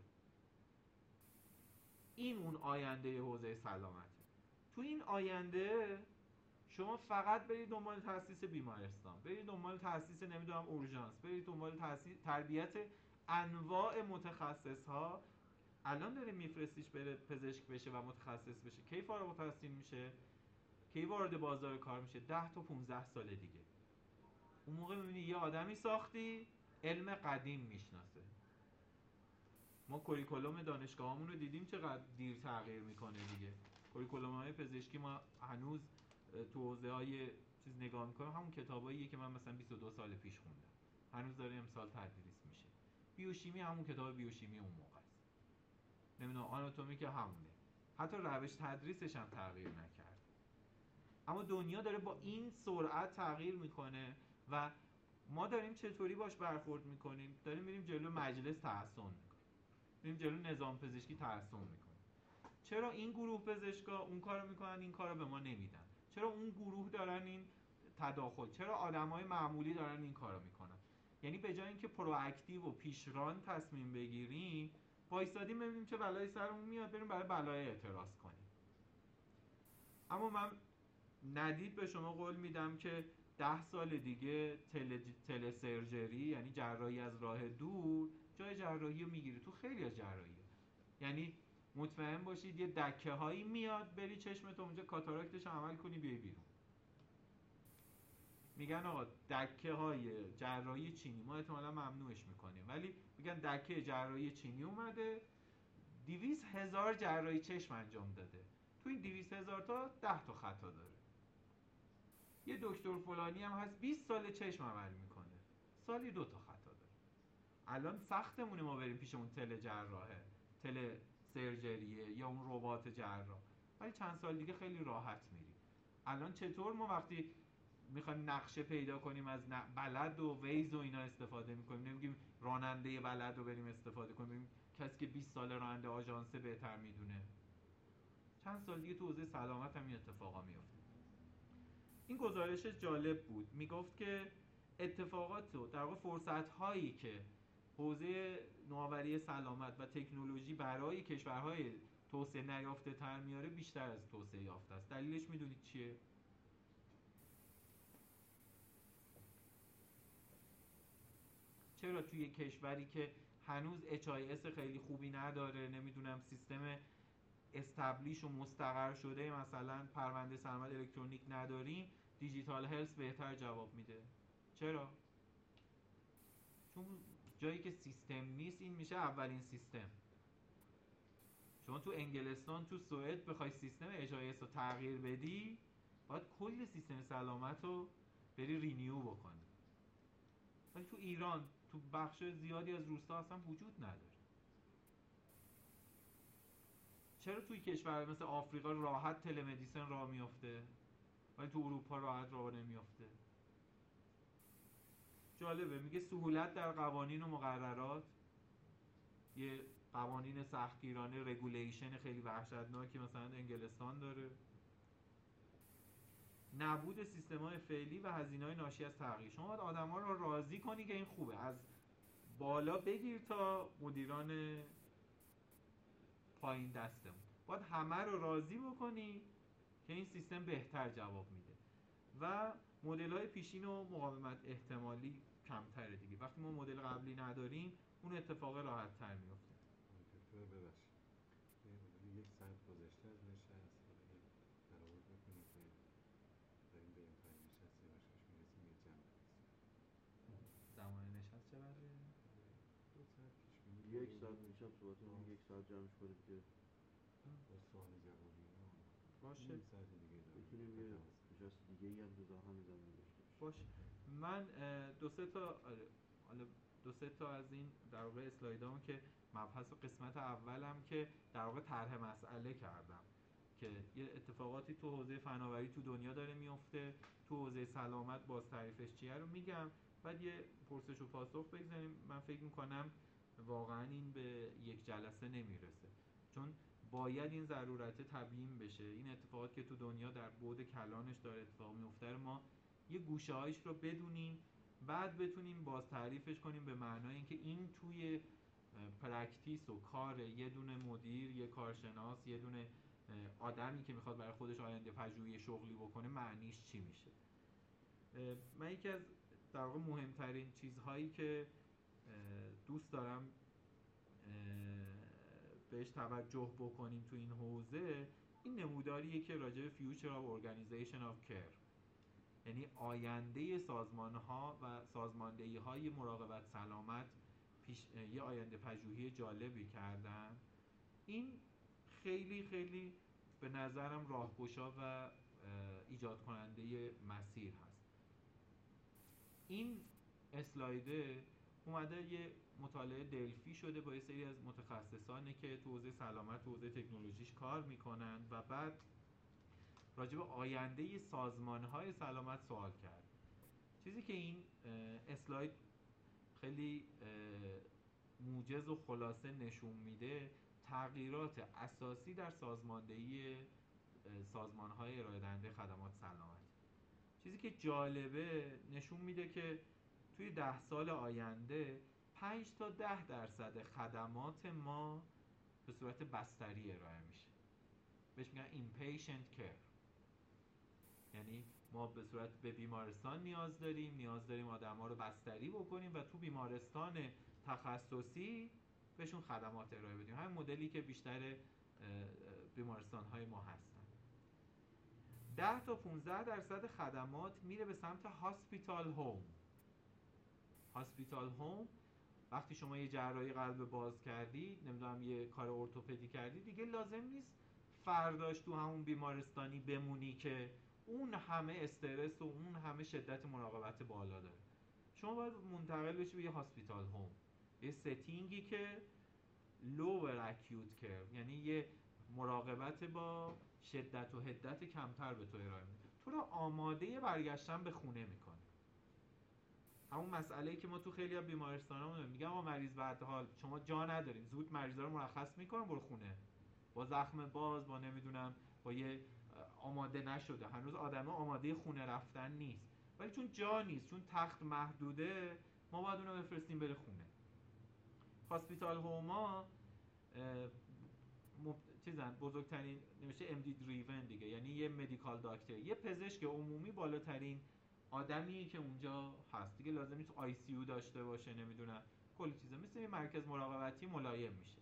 این اون آینده حوزه سلامته. تو این آینده شما فقط برید دنبال تاسیس بیمارستان، برید دنبال تاسیس نمیدونم اورژانس، برید دنبال تربیت انواع متخصص ها. الان داره میفرستیش بره پزشک بشه و متخصص بشه، کی فارغ التحصیل میشه؟ کی وارد بازار کار میشه؟ 10 تا 15 سال دیگه. اون موقع میبینی یه آدمی ساختی علم قدیم میشناسه. ما کوریکولوم دانشگاهامون رو دیدیم چقدر دیر تغییر میکنه دیگه. کوریکولوم‌های پزشکی ما هنوز تو حوزه‌های چیز نگاه میکنم، همون کتاباییه که من مثلا 22 سال پیش خوندم، هنوز داره امسال تدریس میشه. بیوشیمی همون کتاب بیوشیمی اون موقع است. نمیدونم آناتومی که همونه، حتی روش تدریسش هم تغییر نکرد. اما دنیا داره با این سرعت تغییر میکنه و ما داریم چطوری باش برخورد میکنیم؟ داریم میریم جلو مجلس تحسن میکنیم، میریم جلو نظام پزشکی تحسن میکنیم. چرا این گروه پزشکا اون کارو میکنن این کارو به ما نمیدن؟ چرا اون گروه دارن این تداخل؟ چرا آدمای معمولی دارن این کارو میکنن؟ یعنی به جای اینکه پرواکتیو و پیشران تصمیم بگیریم، وایسادیم ببینیم چه بلایی سرمون میاد بریم برای بلای اعتراض کنیم. اما من ندید به شما قول میدم که 10 سال دیگه تله سرجری، یعنی جراحی از راه دور، جای جراحی رو میگیره تو خیلی از جراحی. یعنی مطمئن باشید یه دکه هایی میاد بری چشمت اونجا کاتاراکتش عمل کنی بیای بیرون. میگن آقا دکه های جراحی چینی ما احتمالا ممنوعش میکنیم، ولی میگن دکه جراحی چینی اومده 200,000 جراحی چشم انجام داده، تو این 200,000 تا 10 تا خطا داره. یه دکتر فلانی هم هست 20 سال چشم عمل میکنه، سالی 2 تا خطا داره. الان سختمونه ما بریم پیش اون تله جراحه، تله سرجریه یا اون ربات جراح، ولی چند سال دیگه خیلی راحت میریم. الان چطور ما وقتی میخوایم نقشه پیدا کنیم از بلد و ویز و اینا استفاده میکنیم، نمیگیم راننده بلد رو بریم استفاده کنیم، کسی که 20 سال راننده آژانس بهتر میدونه. چند سال دیگه تو حوزه سلامت هم این اتفاقا میفته. این گزارش جالب بود، میگفت که اتفاقات و در واقع فرصت هایی که حوزه نوآوری سلامت و تکنولوژی برای کشورهای توسعه نیافته تر میاره بیشتر از توسعه یافته است. دلیلش میدونید چیه؟ چرا توی کشوری که هنوز HIS خیلی خوبی نداره، نمیدونم سیستم استبلیش و مستقر شده مثلا پرونده سلامت الکترونیک نداریم، دیجیتال هلث بهتر جواب میده؟ چرا؟ چون جایی که سیستم نیست این میشه اولین سیستم. شما تو انگلستان تو سوئد بخوای سیستم HIS رو تغییر بدی باید کل سیستم سلامت رو بری رینیو بکنی، ولی تو ایران تو بخش زیادی از روستا اصلا وجود نداره. چرا توی کشور مثل آفریقا راحت تلمدیسن راه میافته ولی تو اروپا راحت راه نمیافته؟ جالبه، میگه سهولت در قوانین و مقررات، یه قوانین سختگیرانه رگولیشن خیلی وحشتناکی مثلا انگلستان داره. نبود سیستم‌های فعلی و هزینه‌های ناشی از تغییر. شما باید آدم‌ها رو راضی کنی که این خوبه، از بالا بگیر تا مدیران پایین دستمون، باید همه رو راضی بکنی که این سیستم بهتر جواب میده و مدل‌های پیشین و مقاومت احتمالی کمتره دیگه. وقتی ما مدل قبلی نداریم اون اتفاق راحت‌تر میفته. ببخشید یک ساعت گذشته از نشست برآورد بکنید که داریم به این پای نشست باشش میرسیم یه جمع بکنیم. زمان نشست چقدره؟ 2 ساعت پیش بینی. یک ساعت میشم صحبت کنیم، یک ساعت جمعش کنیم که با سوال جوابی باشه. یک ساعت دیگه داریم بتونیم یه نشست دیگه ای هم جزا همین زمان داشته باشیم. باشه. من دو سه تا از این در واقع اسلایدام که مبحث قسمت اولم که در واقع طرح مسئله کردم که یه اتفاقاتی تو حوزه فناوری تو دنیا داره میفته، تو حوزه سلامت باز تعریفش چیه رو میگم، بعد یه پرسش و پاسخ بگذاریم. من فکر میکنم واقعا این به یک جلسه نمیرسه، چون باید این ضرورت تبیین بشه. این اتفاقات که تو دنیا در بعد کلانش داره اتفاق میفته ما یه گوشه‌هایش رو بدونیم، بعد بتونیم باز تعریفش کنیم به معنای اینکه این توی پرکتیس و کار یه دونه مدیر، یه کارشناس، یه دونه آدمی که میخواد برای خودش آینده پژوهی شغلی بکنه معنیش چی میشه. من یکی از در واقع مهمترین چیزهایی که دوست دارم بهش توجه بکنیم تو این حوزه این نموداریه که راجع به Future of Organization of Care، یعنی آینده سازمان‌ها و سازماندهی‌های مراقبت سلامت یه آینده پژوهی جالبی کردن. این خیلی خیلی به نظرم راهگشا و ایجاد کننده مسیر هست. این اسلایده اومده یه مطالعه دلفی شده با یه سری از متخصصانی که تو حوزه سلامت و حوزه تکنولوژیش کار میکنن و بعد راجع به آینده سازمان‌های سلامت سوال کرد. چیزی که این اسلاید خیلی موجز و خلاصه نشون میده تغییرات اساسی در سازماندهی سازمان‌های ارائه دهنده خدمات سلامت. چیزی که جالبه نشون میده که توی 10 سال آینده 5 تا 10% خدمات ما به صورت بستری ارائه میشه. بهش میگن inpatient care. یعنی ما به صورت به بیمارستان نیاز داریم آدم‌ها رو بستری بکنیم و تو بیمارستان تخصصی بهشون خدمات ارائه بدیم. همین مدلی که بیشتر بیمارستان‌های ما هستن. 10 تا 15% خدمات میره به سمت هاسپیتال هوم. هاسپیتال هوم وقتی شما یه جراحی قلب باز کردی، نمیدونم یه کار ارتوپدی کردی، دیگه لازم نیست فرداش تو همون بیمارستانی بمونی که اون همه استرس و اون همه شدت مراقبت بالا داره. شما باید منتقل بشی به یه هاسپیتال هوم، یه ستینگی که lower acute care، یعنی یه مراقبت با شدت و حدت کمتر به تو ارائه میده، تو رو آماده برگشتن به خونه میکنه. همون مسئله‌ای که ما تو خیلی از بیمارستان‌ها میگم ما مریض بعد حال شما جا نداریم، زود مریضا رو مرخص میکنن برو خونه با زخم باز، با نمیدونم با یه آماده نشده، هنوز آدمه آماده خونه رفتن نیست، ولی چون جا نیست، چون تخت محدوده، ما باید اونو بفرستیم بره خونه. هاسپیتال هوما چیزن بزرگترین نمیشه MD driven دیگه، یعنی یه مدیکال داکتر، یه پزشک عمومی بالاترین آدمی که اونجا هست دیگه، لازم نیست آی سی یو داشته باشه، نمیدونم کلی چیزا، مثل یه مرکز مراقبتی ملایم میشه.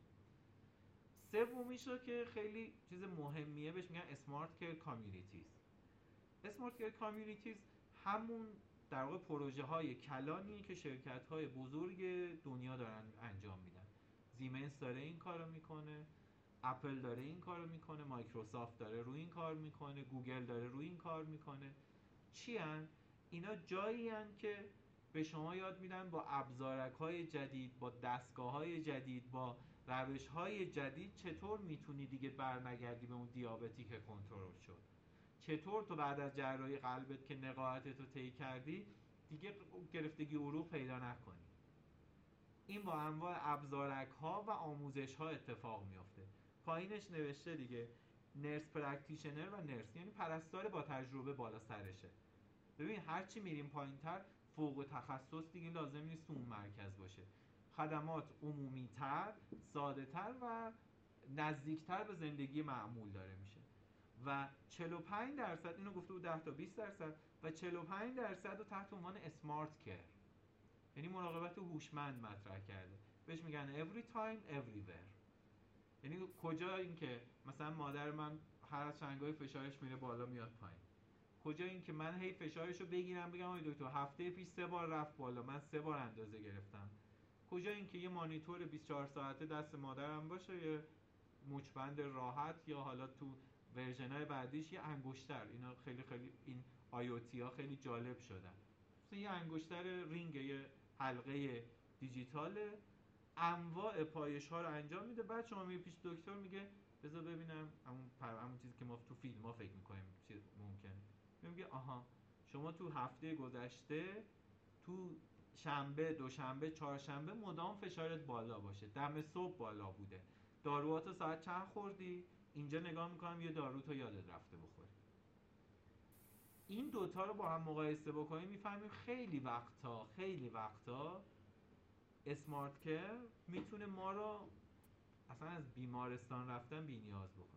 سومیش رو که خیلی چیز مهمیه بهش میگن اسمارت کیر کامیونیتیز. اسمارت کیر کامیونیتیز همون در واقع پروژه های کلانیه که شرکت های بزرگ دنیا دارن انجام میدن. زیمنس داره این کارو میکنه، اپل داره این کارو میکنه، مایکروسافت داره روی این کار میکنه، گوگل داره روی این کار میکنه. چی هن؟ اینا جایی هن که به شما یاد میدن با ابزارک‌های جدید، با دستگاه‌های جدید، با روش‌های جدید چطور میتونی دیگه برنگردی به اون دیابتی که کنترل شد. چطور تو بعد از جراحی قلبت که نقاهتتو طی کردی دیگه گرفتگی عروق پیدا نکنی. این با انواع ابزارک‌ها و آموزش‌ها اتفاق میفته. پایینش نوشته دیگه نرس پرکتیشنر و نرس، یعنی پرستار با تجربه بالا سرشه. ببین هرچی میریم پایین‌تر فوق تخصص دیگه لازم نیست تو اون مرکز باشه. خدمات عمومی‌تر، ساده‌تر و نزدیکتر به زندگی معمول داره میشه. و 45% اینو گفته بود 10 تا 20% و 45% رو تحت عنوان اسمارت کیر، یعنی مراقبت هوشمند مطرح کرده. بهش میگن every time everywhere. یعنی کجا این که مثلا مادر من هر از چنگای فشارش میره بالا میاد پایین، کجا این که من هی فشارشو بگیرم بگم آی دکتر هفته پیش 3 بار رفت بالا، من 3 بار اندازه گرفتم، کجا این که یه مانیتور 24 ساعته دست مادرم باشه، یه مچبند راحت، یا حالا تو ورژن‌های بعدیش یه انگشتر. اینا خیلی خیلی این IoT ها خیلی جالب شدن، مثلا یه انگشتر رینگ، یه حلقه دیجیتاله، انواع پایش ها رو انجام میده. بعد شما میگه پیش دکتر میگه بذار ببینم همون چیزی که ما تو فیلم ها فکر میکنیم چی ممکنه، میگه آها شما تو هفته گذشته تو شنبه، دوشنبه، چهارشنبه مدام فشارت بالا باشه، دم صبح بالا بوده، داروهاتو ساعت چند خوردی، اینجا نگاه میکنم یه دارو تو یادت رفته بخوری. این دوتا رو با هم مقایسه بکنیم میفهمیم خیلی وقتا اسمارت کیر میتونه ما رو اصلا از بیمارستان رفتن بی نیاز بکنه.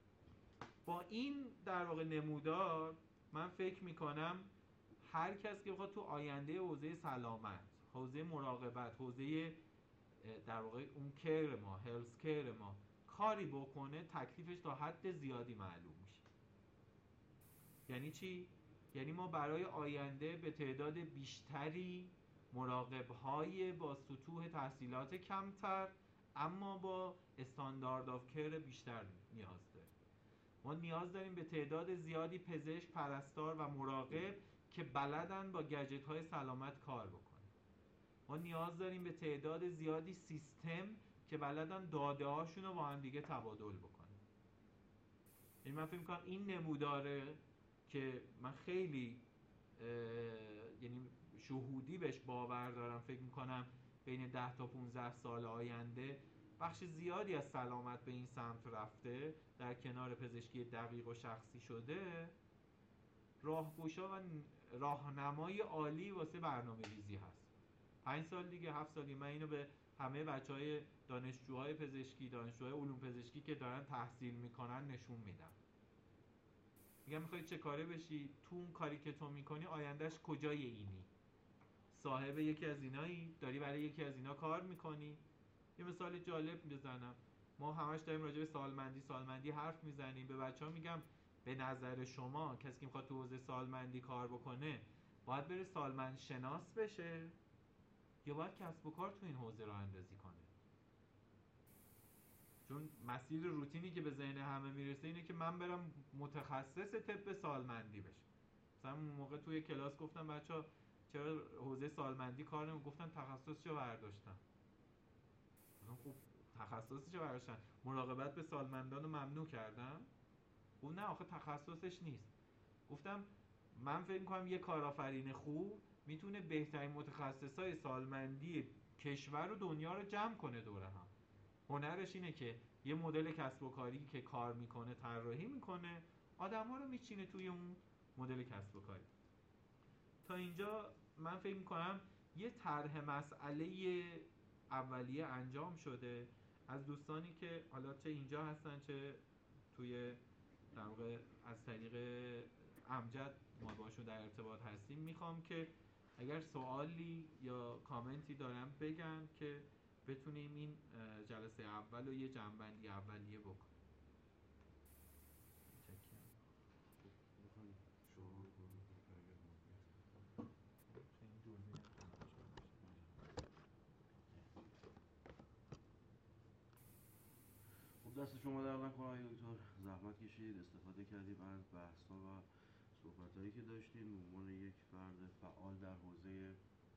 با این در واقع نمودار من فکر میکنم هر کس که بخواد تو آینده حوزه سلامت، حوزه مراقبت، حوزه در واقع اون کیر ما، هلس کیر ما کاری بکنه تکلیفش تا حد زیادی معلوم میشه. یعنی چی؟ یعنی ما برای آینده به تعداد بیشتری مراقب‌های با سطوح تحصیلات کمتر اما با استاندارد آف کیر بیشتر نیاز داریم. ما نیاز داریم به تعداد زیادی پزشک، پرستار و مراقب که بلدن با گجت‌های سلامت کار بکنن. ما نیاز داریم به تعداد زیادی سیستم که بلدن داده هاشون رو با هم دیگه تبادل بکنن. یعنی من فکر می‌کنم این نموداره که من خیلی یعنی شهودی بهش باور دارم، فکر می‌کنم بین 10 تا 15 سال آینده بخش زیادی از سلامت به این سمت رفته، در کنار پزشکی دقیق و شخصی شده، راهگشا و راهنمای عالی واسه برنامه‌ریزی هست. 5 سال دیگه، 7 سال دیگه من اینو به همه بچهای دانشجوهای پزشکی، دانشجوهای علوم پزشکی که دارن تحصیل میکنن نشون میدم. میگم میخوای چه کاره بشی؟ تو اون کاری که تو میکنی آیندهش کجای اینی؟ صاحب یکی از اینایی؟ داری برای یکی از اینا کار میکنی؟ یه مثال جالب بزنم. ما همش داریم راجع به سالمندی حرف میزنیم. به بچه‌ها میگم به نظر شما کسی که میخواد تو حوزه سالمندی کار بکنه باید بره سالمند شناس بشه یا باید کسب و کار تو این حوزه راه اندازی کنه؟ چون مسیر روتینی که به ذهن همه میرسه اینه که من برم متخصص طب سالمندی بشم. مثلا اون موقع توی کلاس گفتم بچه‌ها چرا حوزه سالمندی کار نمی‌کنن؟ گفتن تخصصشو برداشتن. خب تخصصشو برداشتن، مراقبت به سالمندان رو ممنوع کردن؟ اون نه، آخه تخصصش نیست. گفتم من فکر می‌کنم یه کارآفرین خوب میتونه بهترین متخصصای سالمندی کشور و دنیا رو جمع کنه دوره هم. هنرش اینه که یه مدل کسب و کاری که کار میکنه طراحی میکنه، آدم‌ها رو میچینه توی اون مدل کسب و کاری. تا اینجا من فکر میکنم یه طرح مسئله اولیه انجام شده. از دوستانی که حالا چه اینجا هستن چه توی در واقع از طریق امجد ما باشون در ارتباط هستیم، میخوام که اگر سوالی یا کامنتی دارن بگن که بتونیم این جلسه اول رو یه جنبندی اولیه بکنیم. دست شما در نکنه آقای دکتر، زحمت کشید، استفاده کردیم از بحث‌ها و صحبت‌هایی که داشتیم به عنوان یک فرد فعال در حوزه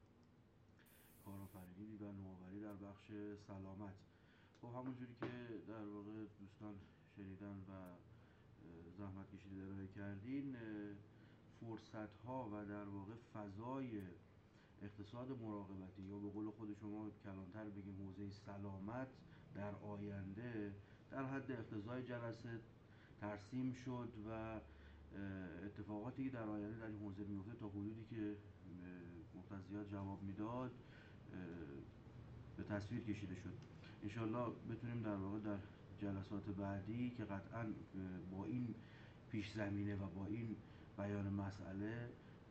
کارآفرینی و نوآوری در بخش سلامت. خب همونجوری که در واقع دوستان شنیدن و زحمت کشیدید ارائه کردین، فرصت‌ها و در واقع فضای اقتصاد مراقبتی یا به قول خود شما کلانتر بگیم حوزه سلامت در آینده در حد اقتضای جلسه ترسیم شد و اتفاقاتی که در آینده در این حوزه میفته تا حدودی که مقتضیات جواب میداد به تصویر کشیده شد. انشالله بتونیم در واقع در جلسات بعدی که قطعاً با این پیش زمینه و با این بیان مسئله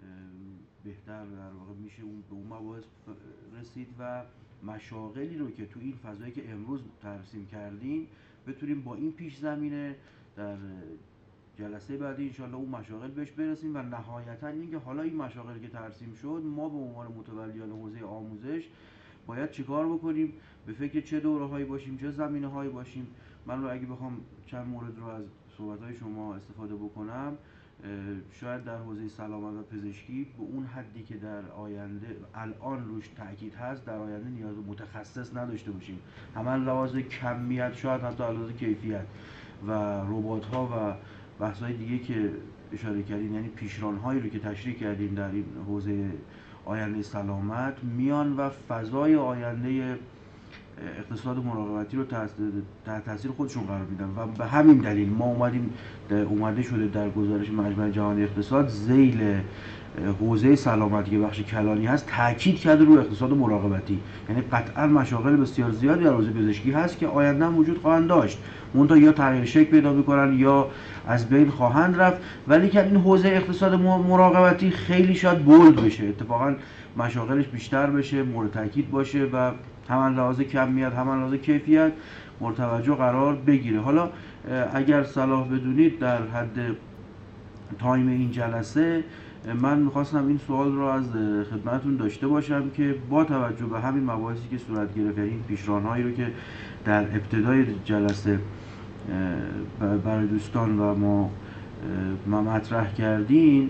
بهتر در واقع میشه به اون مباحث رسید و مشاغلی رو که تو این فضایی که امروز ترسیم کردیم بتونیم با این پیش زمینه در جلسه بعدی انشالله اون مشاغل بهش برسیم و نهایتاً این که حالا این مشاغلی که ترسیم شد ما به عنوان متولیان حوزه آموزش باید چیکار بکنیم، به فکر چه دوره‌هایی باشیم، چه زمینه‌هایی باشیم. من رو اگه بخوام چند مورد رو از صحبت‌های شما استفاده بکنم، شاید در حوزه سلامت و پزشکی به اون حدی که در آینده الان روش تاکید هست در آینده نیاز به متخصص نداشته باشیم. همان لحاظ کمیت شاید حتی لحاظ کیفیت و ربات‌ها و بحث‌های دیگه که اشاره کردیم، یعنی پیشران‌هایی رو که تشریح کردیم در این حوزه آینده سلامت میان و فضای آینده اقتصاد مراقبتی رو تحت تاثیر خودشون قرار میدن و به همین دلیل ما اومده شده در گزارش مجمع جهانی اقتصاد ذیل حوزه سلامت که بخش کلانی هست تاکید کرده روی اقتصاد مراقبتی. یعنی قطعا مشاغل بسیار زیادی در حوزه پزشکی هست که آینده وجود خواهند داشت، منتها یا تغییر شکل پیدا میکنن یا از بین خواهند رفت، ولی که این حوزه اقتصاد مراقبتی خیلی شاید بولد بشه، اتفاقا مشاغلش بیشتر بشه، مورد تاکید باشه و هم لحاظ کمیت هم لحاظ کیفیت مورد توجه قرار بگیره. حالا اگر صلاح بدونید در حد تایم این جلسه من میخواستم این سوال رو از خدمتتون داشته باشم که با توجه به همین مباحثی که صورت گرفت، یعنی این پیشرانهایی رو که در ابتدای جلسه برای دوستان و ما مطرح کردین،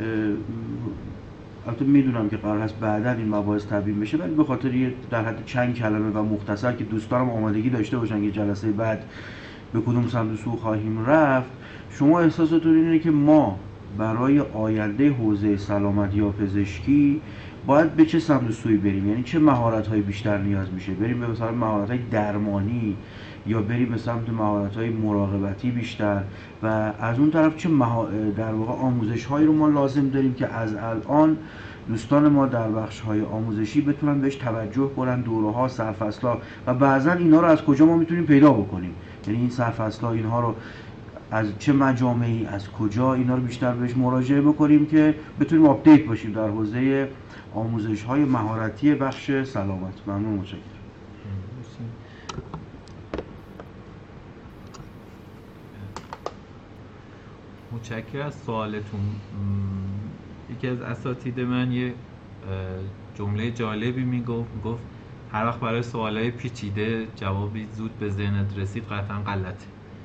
البته میدونم که قرار هست بعدا این مباحث تبیین بشه، ولی به خاطر در حد چند کلمه و مختصر که دوستانم آمادگی داشته باشن که جلسه بعد به کدوم سمت سو خواهیم رفت، شما احساستون اینه که ما برای آینده حوزه سلامت یا پزشکی باید به چه سمت سوی بریم؟ یعنی چه مهارت‌های بیشتر نیاز میشه؟ بریم به مثلا مهارت‌های درمانی یا بریم به سمت مهارت‌های مراقبتی بیشتر، و از اون طرف چه در واقع آموزش‌هایی رو ما لازم داریم که از الان دوستان ما در بخش‌های آموزشی بتونن بهش توجه کنن، دوره‌ها، سرفصل‌ها، و بعضا اینا رو از کجا ما میتونیم پیدا بکنیم؟ یعنی این سرفصل‌ها اینها رو از چه مجامعی، از کجا اینا رو بیشتر بهش مراجعه بکنیم که بتونیم آپدیت باشیم در حوزه آموزش‌های مهارتی بخش سلامت. ممنون، متشکرم. متشکرم از سوالتون. یکی از اساتید من یه جمله جالبی میگفت هر وقت برای سوالای پیچیده جوابی زود به ذهنت رسید قطعا غلطه.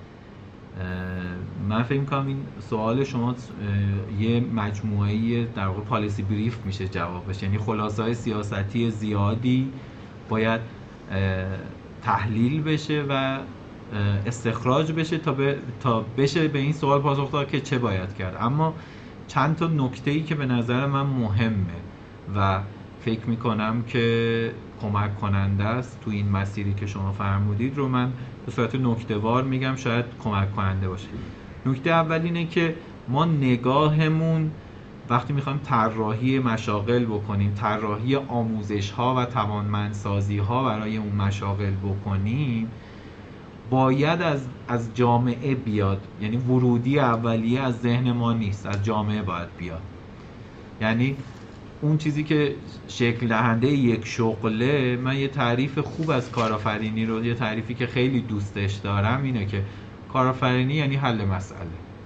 من فکر می‌کنم این سوال شما یه مجموعه‌ای در واقع پالیسی بریف میشه جوابش، یعنی خلاصه‌های سیاستی زیادی باید تحلیل بشه و استخراج بشه تا بشه به این سوال پاسخ داد که چه باید کرد. اما چند تا نکته‌ای که به نظر من مهمه و فکر میکنم که کمک کننده است تو این مسیری که شما فرمودید رو من به صورت نکته‌وار میگم، شاید کمک کننده باشه. نکته اول اینه که ما نگاهمون وقتی میخوایم طراحی مشاغل بکنیم، طراحی آموزش‌ها و توانمندسازی‌ها برای اون مشاغل بکنیم، باید از جامعه بیاد. یعنی ورودی اولیه از ذهن ما نیست، از جامعه باید بیاد. یعنی اون چیزی که شکل دهنده یک شغله، من یه تعریف خوب از کارآفرینی رو، یه تعریفی که خیلی دوستش دارم اینه که کارآفرینی یعنی حل مسئله،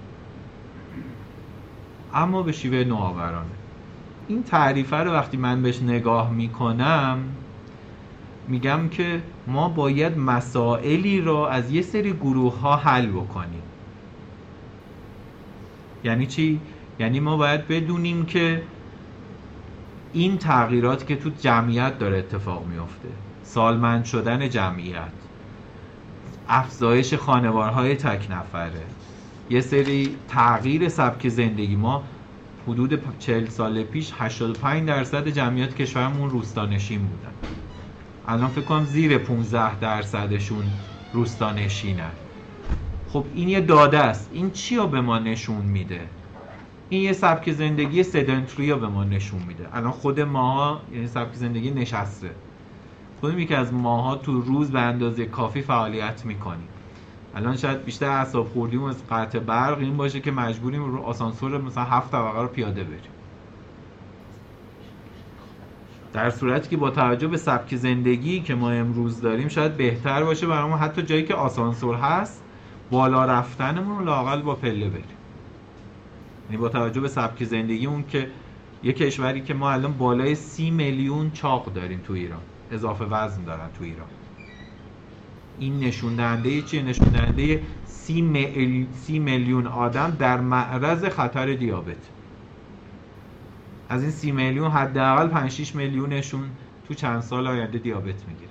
اما به شیوه نوآورانه. این تعریفه رو وقتی من بهش نگاه میکنم میگم که ما باید مسائلی رو از یه سری گروه ها حل بکنیم. یعنی چی؟ یعنی ما باید بدونیم که این تغییرات که تو جمعیت داره اتفاق میفته، سالمند شدن جمعیت، افزایش خانوارهای تک نفره، یه سری تغییر سبک زندگی. ما حدود 40 سال پیش 85% جمعیت کشورمون روستانشین بودن، الان فکر کنم زیر 15%شون روستانشینن. خب این یه داده است. این چی رو به ما نشون میده؟ این یه سبک زندگی سدنتری رو به ما نشون میده. الان خود ماها، یعنی سبک زندگی نشسته، خودمون یکی از ماها تو روز به اندازه کافی فعالیت میکنیم. الان شاید بیشتر اعصاب خوردیمون از قطع برق این باشه که مجبوریم رو آسانسور مثلا 7 طبقه رو پیاده بریم، در صورتی که با توجه به سبک زندگی که ما امروز داریم شاید بهتر باشه برامون حتی جایی که آسانسور هست بالا رفتنمون رو لااقل با پله بریم. یعنی با توجه به سبک زندگیمون که یک کشوری که ما الان بالای 30 میلیون چاق داریم تو ایران، اضافه وزن دارن تو ایران. این نشون دهنده چیه؟ نشون دهنده 30 میلیون آدم در معرض خطر دیابت. از این 30 میلیون حداقل 5-6 میلیونشون تو چند سال آینده دیابت میگیره.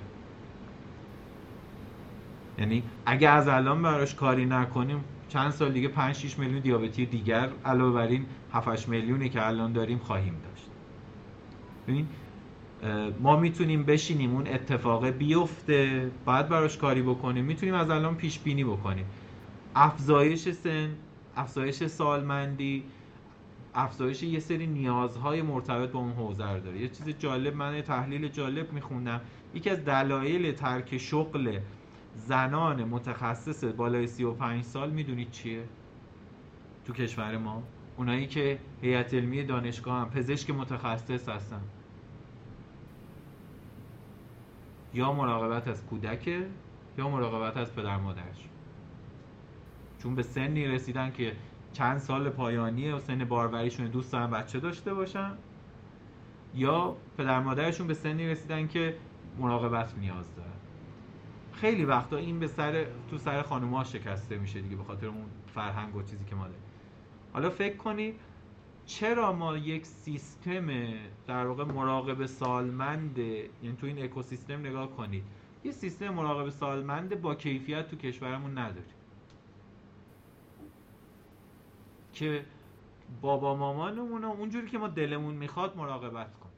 یعنی اگه از الان براش کاری نکنیم چند سال دیگه 5-6 میلیون دیابتی دیگر علاوه بر این 7-8 میلیونی که الان داریم خواهیم داشت. ببین ما میتونیم بشینیم اون اتفاق بیفته بعد براش کاری بکنیم، میتونیم از الان پیش بینی بکنیم. افزایش سن، افزایش سالمندی، افزایش یه سری نیازهای مرتبط با اون حوزه رو داره. یه چیز جالب، من یه تحلیل جالب میخوندم، یکی از دلایل ترک شغل زنان متخصص بالای 35 سال میدونید چیه؟ تو کشور ما اونایی که هیئت علمی دانشگاه هم پزشک متخصص هستن، یا مراقبت از کودک یا مراقبت از پدر مادرش، چون به سنی رسیدن که چند سال پایانیه و سن باروریشون، دوست دارن بچه داشته باشن، یا پدر مادرشون به سنی رسیدن که مراقبت نیاز دارن. خیلی وقتا این به تو سر خانوما شکسته میشه دیگه، به خاطر اون فرهنگ و چیزی که ما داریم. حالا فکر کنید چرا ما یک سیستم در واقع مراقب سالمند، یعنی تو این اکوسیستم نگاه کنید، یه سیستم مراقب سالمند با کیفیت تو کشورمون نداریم که بابا مامانمون رو اونجوری که ما دلمون میخواد مراقبت کنیم.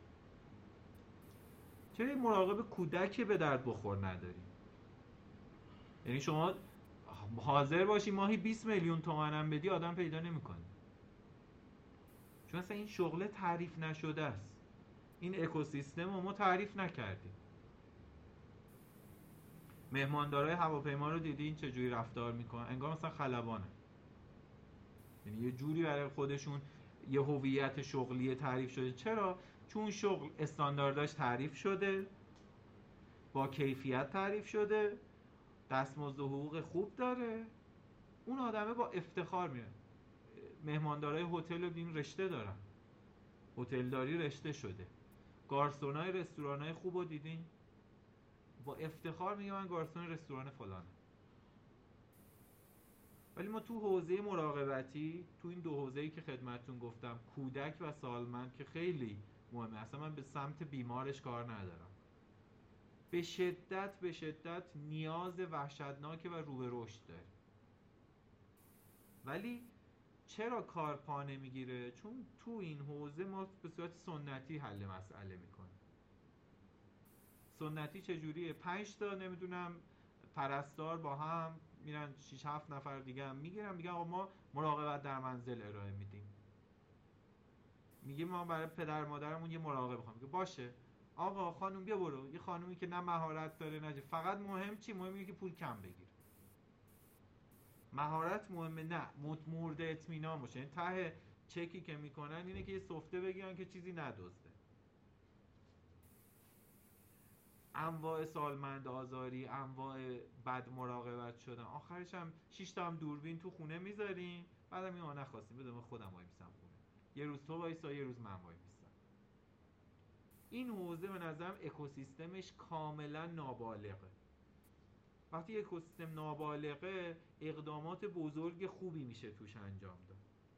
چرا مراقب کودک به درد بخور نداریم؟ یعنی شما حاضر باشی ماهی 20 میلیون تومان هم بدی آدم پیدا نمی‌کنی، چون اصلا این شغل تعریف نشده است. این اکوسیستم رو ما تعریف نکردیم. مهماندارای هواپیما رو دیدین چجوری رفتار میکنن؟ انگار مثلا خلبانه، یعنی یه جوری برای خودشون یه هویت شغلی تعریف شده. چرا؟ چون شغل استاندارداش تعریف شده، با کیفیت تعریف شده، دستمزد و حقوق خوب داره، اون آدمه با افتخار میره. مهماندارای هتل رو دیدین رشته دارن، هتلداری رشته شده. گارسونای رستورانای خوب رو دیدین با افتخار میگه من گارسون رستوران فلانم. ولی ما تو حوزه مراقبتی، تو این دو حوزه‌ای که خدمتتون گفتم، کودک و سالمند که خیلی مهمه، اصلا من به سمت بیمارش کار ندارم، به شدت نیاز وحشتناک و رو به رشد داره. ولی چرا کار پا نمیگیره؟ چون تو این حوزه ما به صورت سنتی حل مسئله میکنیم. سنتی چجوریه؟ 5 تا نمیدونم پرستار با هم میرن 6-7 نفر دیگه هم میگیرن، میگن آقا ما مراقبت در منزل ارائه میدیم. میگه ما برای پدر مادرمون یه مراقب میخوام. میگه باشه آقا خانم بیا برو، یه خانومی که نه مهارت داره نه فقط مهم چی؟ مهمه که پول کم بگیر. مهارت مهمه نه، مورد اطمینان باشه. یعنی ته چکی که میکنن اینه که یه سفته بگیرن که چیزی ندزده. انواع سالمند آزاری، انواع بد مراقبت شدن، آخرش هم 6 تا هم دوربین تو خونه میذاریم، بعدم این نخواستیم بده من خودم وای میسم خونه، یه روز تو وایسا یه روز من وای میسم. این حوزه به نظرم اکوسیستمش کاملا نابالغه. وقتی اکوسیستم نابالغه، اقدامات بزرگ خوبی میشه توش انجام داد.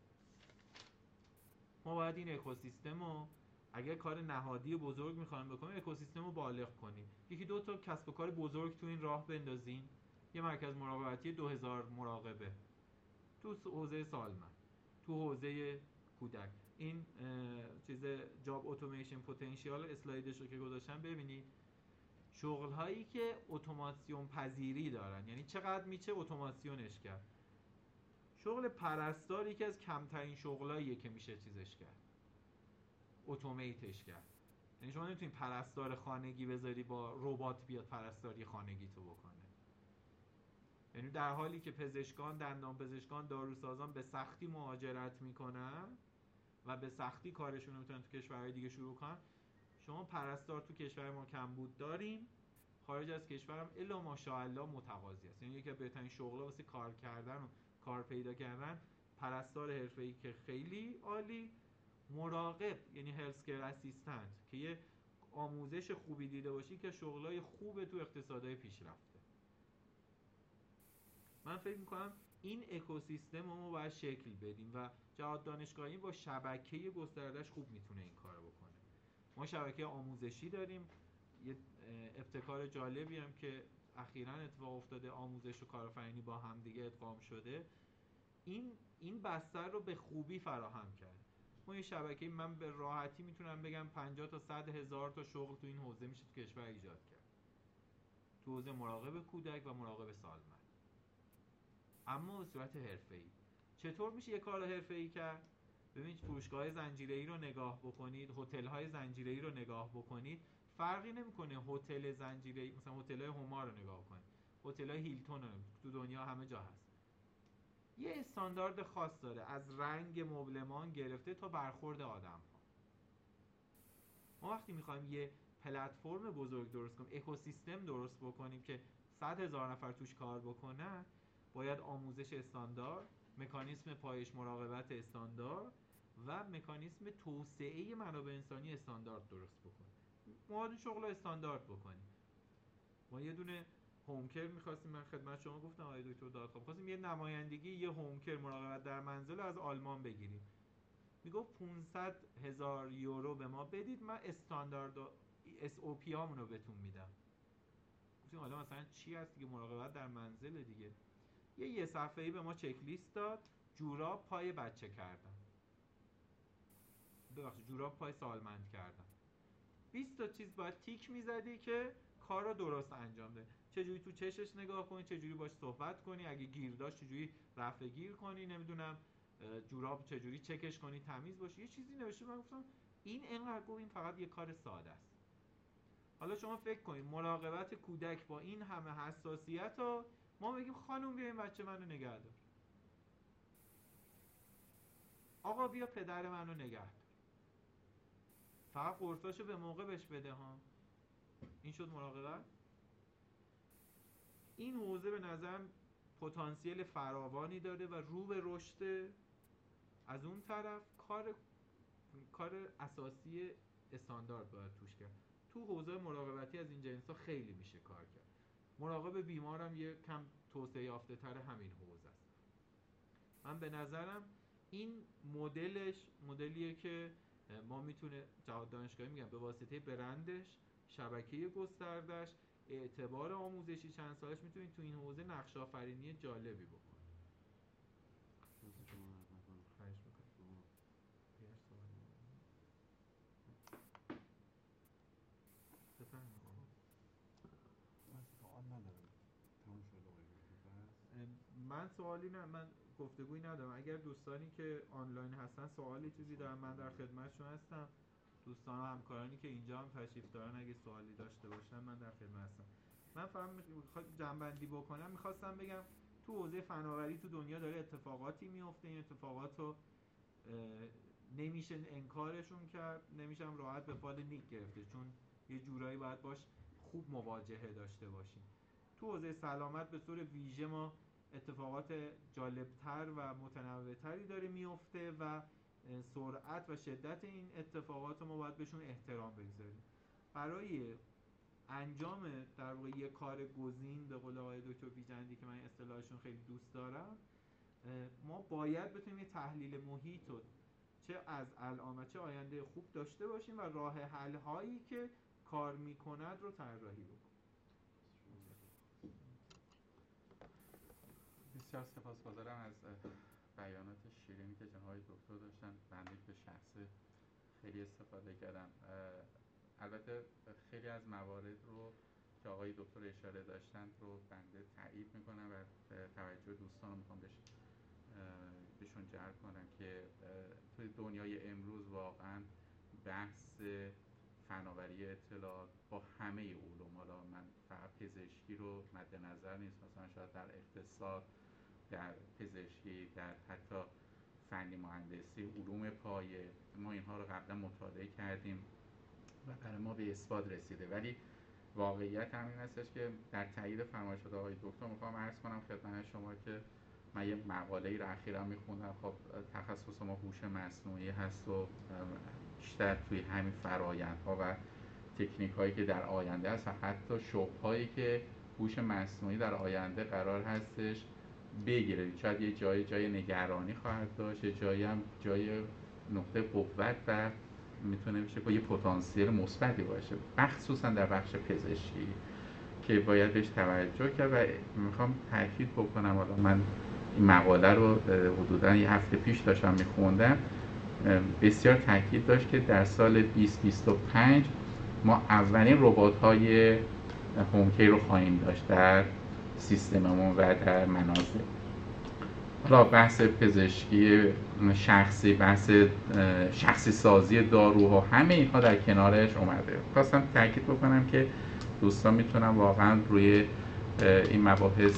ما باید این اکوسیستم رو اگر کار نهادی بزرگ میخوایم بکنیم، اکوسیستم رو بالغ کنیم. یکی دو تا کسب و کار بزرگ تو این راه بندازیم، یه مرکز مراقبتی 2000 مراقبه تو حوزه سالمند، تو حوزه کودک. این چیز جاب اتوماسیون پتانسیال اسلایدش رو که گذاشتم ببینید، شغل هایی که اتوماسیون پذیری دارن، یعنی چقدر میشه اتوماسیونش کرد. شغل پرستار یکی از کمترین شغلاییه که میشه چیزش کرد، اتومیتش کرد. یعنی شما نمیتونید پرستار خانگی بذاری با ربات بیاد پرستاری خانگی تو بکنه. یعنی در حالی که پزشکان، دندان پزشکان، داروسازان به سختی مهاجرت میکنن و به سختی کارشون رو میتونن تو کشورهای دیگه شروع کنن، شما پرستار تو کشور ما کمبود داریم، خارج از کشورم الا ماشاءالله متقاضی است. یعنی یکی از بهترین شغل‌ها واسه کار کردن و کار پیدا کردن پرستار حرفه‌ای که خیلی عالی، مراقب یعنی هلث کیر اسیستنت که یه آموزش خوبی دیده باشی که شغلای خوب تو اقتصادهای پیشرفته. من فکر میکنم این اکوسیستم رو ما باید شکل بدیم و جهاد دانشگاهی با شبکه گستردهش خوب میتونه این کار بکنه. ما شبکه آموزشی داریم، یه ابتکار جالبی هم که اخیراً اتفاق افتاده، آموزش و کارآفرینی با هم دیگه ادغام شده، این بستر رو به خوبی فراهم کرد. ما یه شبکه، من به راحتی میتونم بگم 50 تا 100 هزار تا شغل تو این حوزه میشه تو کشور ایجاد کرد، تو حوزه مراقب کودک و مراقب سالمند، اما به صورت حرفه‌ای. چطور میشه یه کار حرفه‌ای کرد؟ ببینید فروشگاه زنجیره‌ای رو نگاه بکنید، هتل‌های زنجیره‌ای رو نگاه بکنید، فرقی نمی‌کنه هتل زنجیره‌ای، مثلا هتل‌های هما رو نگاه کنید، هتل‌های هیلتون رو تو دنیا همه جا هست، یه استاندارد خاص داره، از رنگ مبلمان گرفته تا برخورد آدم‌ها. ما وقتی می‌خوایم یه پلتفرم بزرگ درست کنیم، اکوسیستم درست بکنیم که 100,000 نفر توش کار بکنن، باید آموزش استاندارد، مکانیسم پایش مراقبت استاندارد و مکانیسم توسعه منابع انسانی استاندارد درست بکنیم. ما شغل استاندارد بکنیم. ما یه دونه هومکر می‌خواستیم، من خدمت شما گفتم آقای دکتر دادخواه، خواستیم یه نمایندگی یه هومکر مراقبت در منزل از آلمان بگیریم. میگفت 500,000 یورو به ما بدید، من استاندارد و SOP هامونو بهتون میدم. گفتیم حالا مثلا چی هست دیگه؟ مراقبت در منزل دیگه. یه صفحه‌ای به ما چک لیست داد، جوراب پای بچه کردن، ببخشید جوراب پای سالمند کردن. 20 تا چیز باید تیک میزدی که کار رو درست انجام ده. چجوری تو چشش نگاه کنی، چجوری باش صحبت کنی، اگه گیر داشت چجوری رفع گیر کنی، نمیدونم جوراب چجوری چکش کنی تمیز باشه. یه چیزی نوشته، من گفتم این اینقدر گفت این فقط یه کار ساده است. حالا شما فکر کنید مراقبت کودک با این همه حساسیت رو ما بگیم خانم بیا این بچه منو نگه دار، آقا بیا پدر منو نگه دار، فقط قرصاشو به موقع بهش بده ها. این شد مراقبت. این حوزه به نظرم پتانسیل فراوانی داره و رو به رشد. از اون طرف کار اساسی استاندارد باید توش کرد. تو حوزه مراقبتی از این جنسا خیلی میشه کار کرد. مراقب بیمارم یه کم توسعه یافته تر همین حوزه است. من به نظرم این مدلیه که ما میتونه جهاد دانشگاهی میگم به واسطه برندش، شبکه گستردش، اعتبار آموزشی چند سالش میتونید تو این حوزه نقش آفرینی جالبی بکنید. من سوالی نه، من گفتگویی ندارم. اگر دوستانی که آنلاین هستن سوالی چیزی دارن من در خدمتشون هستم. دوستان و همکارانی که اینجا هم تشریف دارن اگه سوالی داشته باشن من در خدمت هستم. من فقط جنبندی بکنم، میخواستم بگم تو حوزه فناوری تو دنیا داره اتفاقاتی میفته. این اتفاقات رو نمیشه انکارشون کرد، نمیشه هم راحت به فال نیک گرفته، چون یه جورایی باید باش خوب مواجهه داشته باشیم. تو حوزه سلامت به طور ویژه ما اتفاقات جالبتر و متنوعتری داره میفته و سرعت و شدت این اتفاقات ما باید بهشون احترام بگذاریم. برای انجام در واقع یک کار گزین به قول آقای دکتر بیجندی که من اصطلاحشون خیلی دوست دارم، ما باید بتونیم یه تحلیل محیط رو چه از الان چه آینده خوب داشته باشیم و راه حل هایی که کار میکند رو طراحی بکنیم. بسیار سپاسگزارم از بیانات شیرینی که جناب دکتر داشتن. بنده به شخص خیلی استفاده کردم. البته خیلی از موارد رو که آقای دکتر اشاره داشتن رو بنده تایید میکنم و توجه دوستان رو میخوام بهشون جلب کنم که توی دنیای امروز واقعا بحث فناوری اطلاعات با همه علوم، حالا من فقط پزشکی رو مد نظر نیست، مثلا شاید در اقتصاد، در پزشکی، در حتی فنی مهندسی، علوم پایه، ما اینها رو قبلا مطالعه کردیم و برای ما به اثبات رسیده. ولی واقعیت همین هستش که در تایید فرمایشات آقای دکتر میخوام عرض کنم خدمت شما که من یه مقاله‌ای رو اخیراً میخوندم. خب تخصص ما هوش مصنوعی هست و بیشتر توی همین فرآیندها و تکنیک‌هایی که در آینده هست و حتی شغل‌هایی که هوش مصنوعی در آینده قرار هستش بگیره، شاید یه جای نگرانی خواهد داشت، یه جایی هم جای نقطه قوت و میتونه بشه با یه پتانسیل مثبتی باشه، مخصوصا در بخش پزشکی که باید بهش توجه کرد. و میخوام تاکید بکنم، حالا من این مقاله رو حدوداً یه هفته پیش داشتم میخوندم، بسیار تاکید داشت که در سال 2025 ما اولین ربات‌های هومکی رو خواهیم داشت در سیستممون و در منازل. حالا بحث پزشکی شخصی، بحث شخصی سازی داروها، همه اینها در کنارش اومده. خواستم تاکید بکنم که دوستان میتونن واقعا روی این مباحث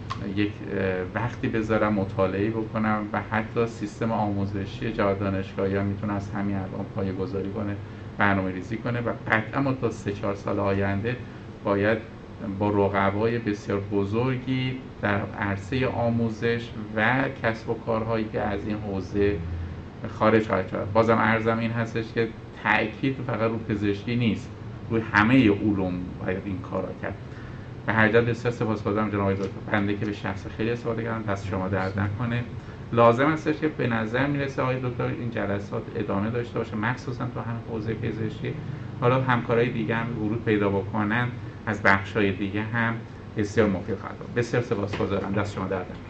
یک وقتی بذارم مطالعه بکنم و حتی سیستم آموزشی جهاد دانشگاهی هم میتونه از همین الان پایه‌گذاری کنه، برنامه‌ریزی کنه و قطعا تا 3-4 سال آینده باید با رقبای بسیار بزرگی در عرصه آموزش و کسب و کارهایی که از این حوزه خارج خواهد شد. بازم عرضم این هستش که تأکید فقط رو پزشکی نیست، روی همه علوم باید این کارا کرد. به هر جهت بسیار سپاسگزارم جناب دکتر، بنده که به شخص خیلی استفاده کردم، دست شما درد نکنه. لازم هستش که به نظر میرسه آقای دکتر این جلسات ادامه داشته باشه، مخصوصا تو همین حوزه پزشکی. حالا همکارای دیگه هم ورود پیدا بکنن از بخش‌های دیگه هم بسیار مفید خواهد بود. بسیار سپاسگزارم، دست شما درد نکنه.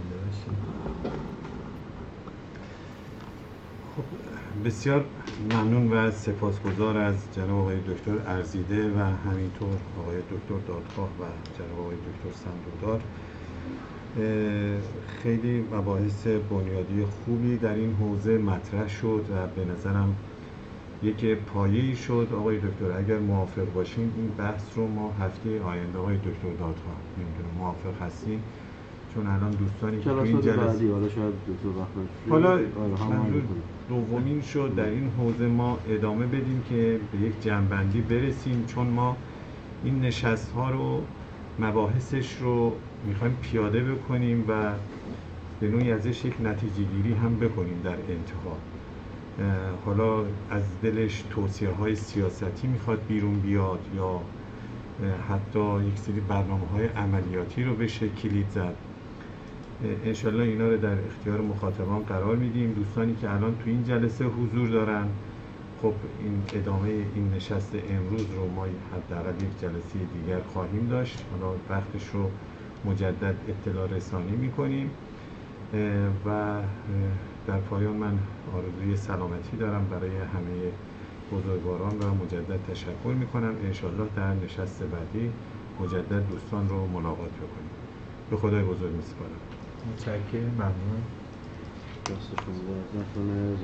بسیار ممنون و سپاسگزار از جناب آقای دکتر ارزیده و همینطور آقای دکتر دادخواه و جناب آقای دکتر صندوقدار. خیلی مباحث بنیادی خوبی در این حوزه مطرح شد و به نظرم یک پایه‌ای شد. آقای دکتر اگر موافق باشین این بحث رو ما هفته آینده آقای دکتر دادخواه نمیدونم موافق هستین، چون الان دوستانی که تو این جلسه حالا شاید دکتر وقت حالا منظور دومین شد در این حوزه ما ادامه بدیم که به یک جمع‌بندی برسیم، چون ما این نشست ها رو مباحثش رو میخوایم پیاده بکنیم و به نوعی ازش یک نتیجه گیری هم بکنیم در انتها. حالا از دلش توصیه های سیاستی میخواد بیرون بیاد یا حتی یک سری برنامه های عملیاتی رو بشه کلید زد. انشالله اینا رو در اختیار مخاطبان قرار میدیم. دوستانی که الان تو این جلسه حضور دارن، خب این ادامه این نشست امروز رو ما حداقل یک جلسه دیگر خواهیم داشت. حالا وقتش رو مجدد اطلاع رسانی میکنیم و در پایان من آرزوی سلامتی دارم برای همه بزرگواران و مجدد تشکر میکنم. انشالله در نشست بعدی مجدد دوستان رو ملاقات بکنیم. به خدای بزرگ میسپارم. متشکرم، ممنون. دست شما درد نکنه.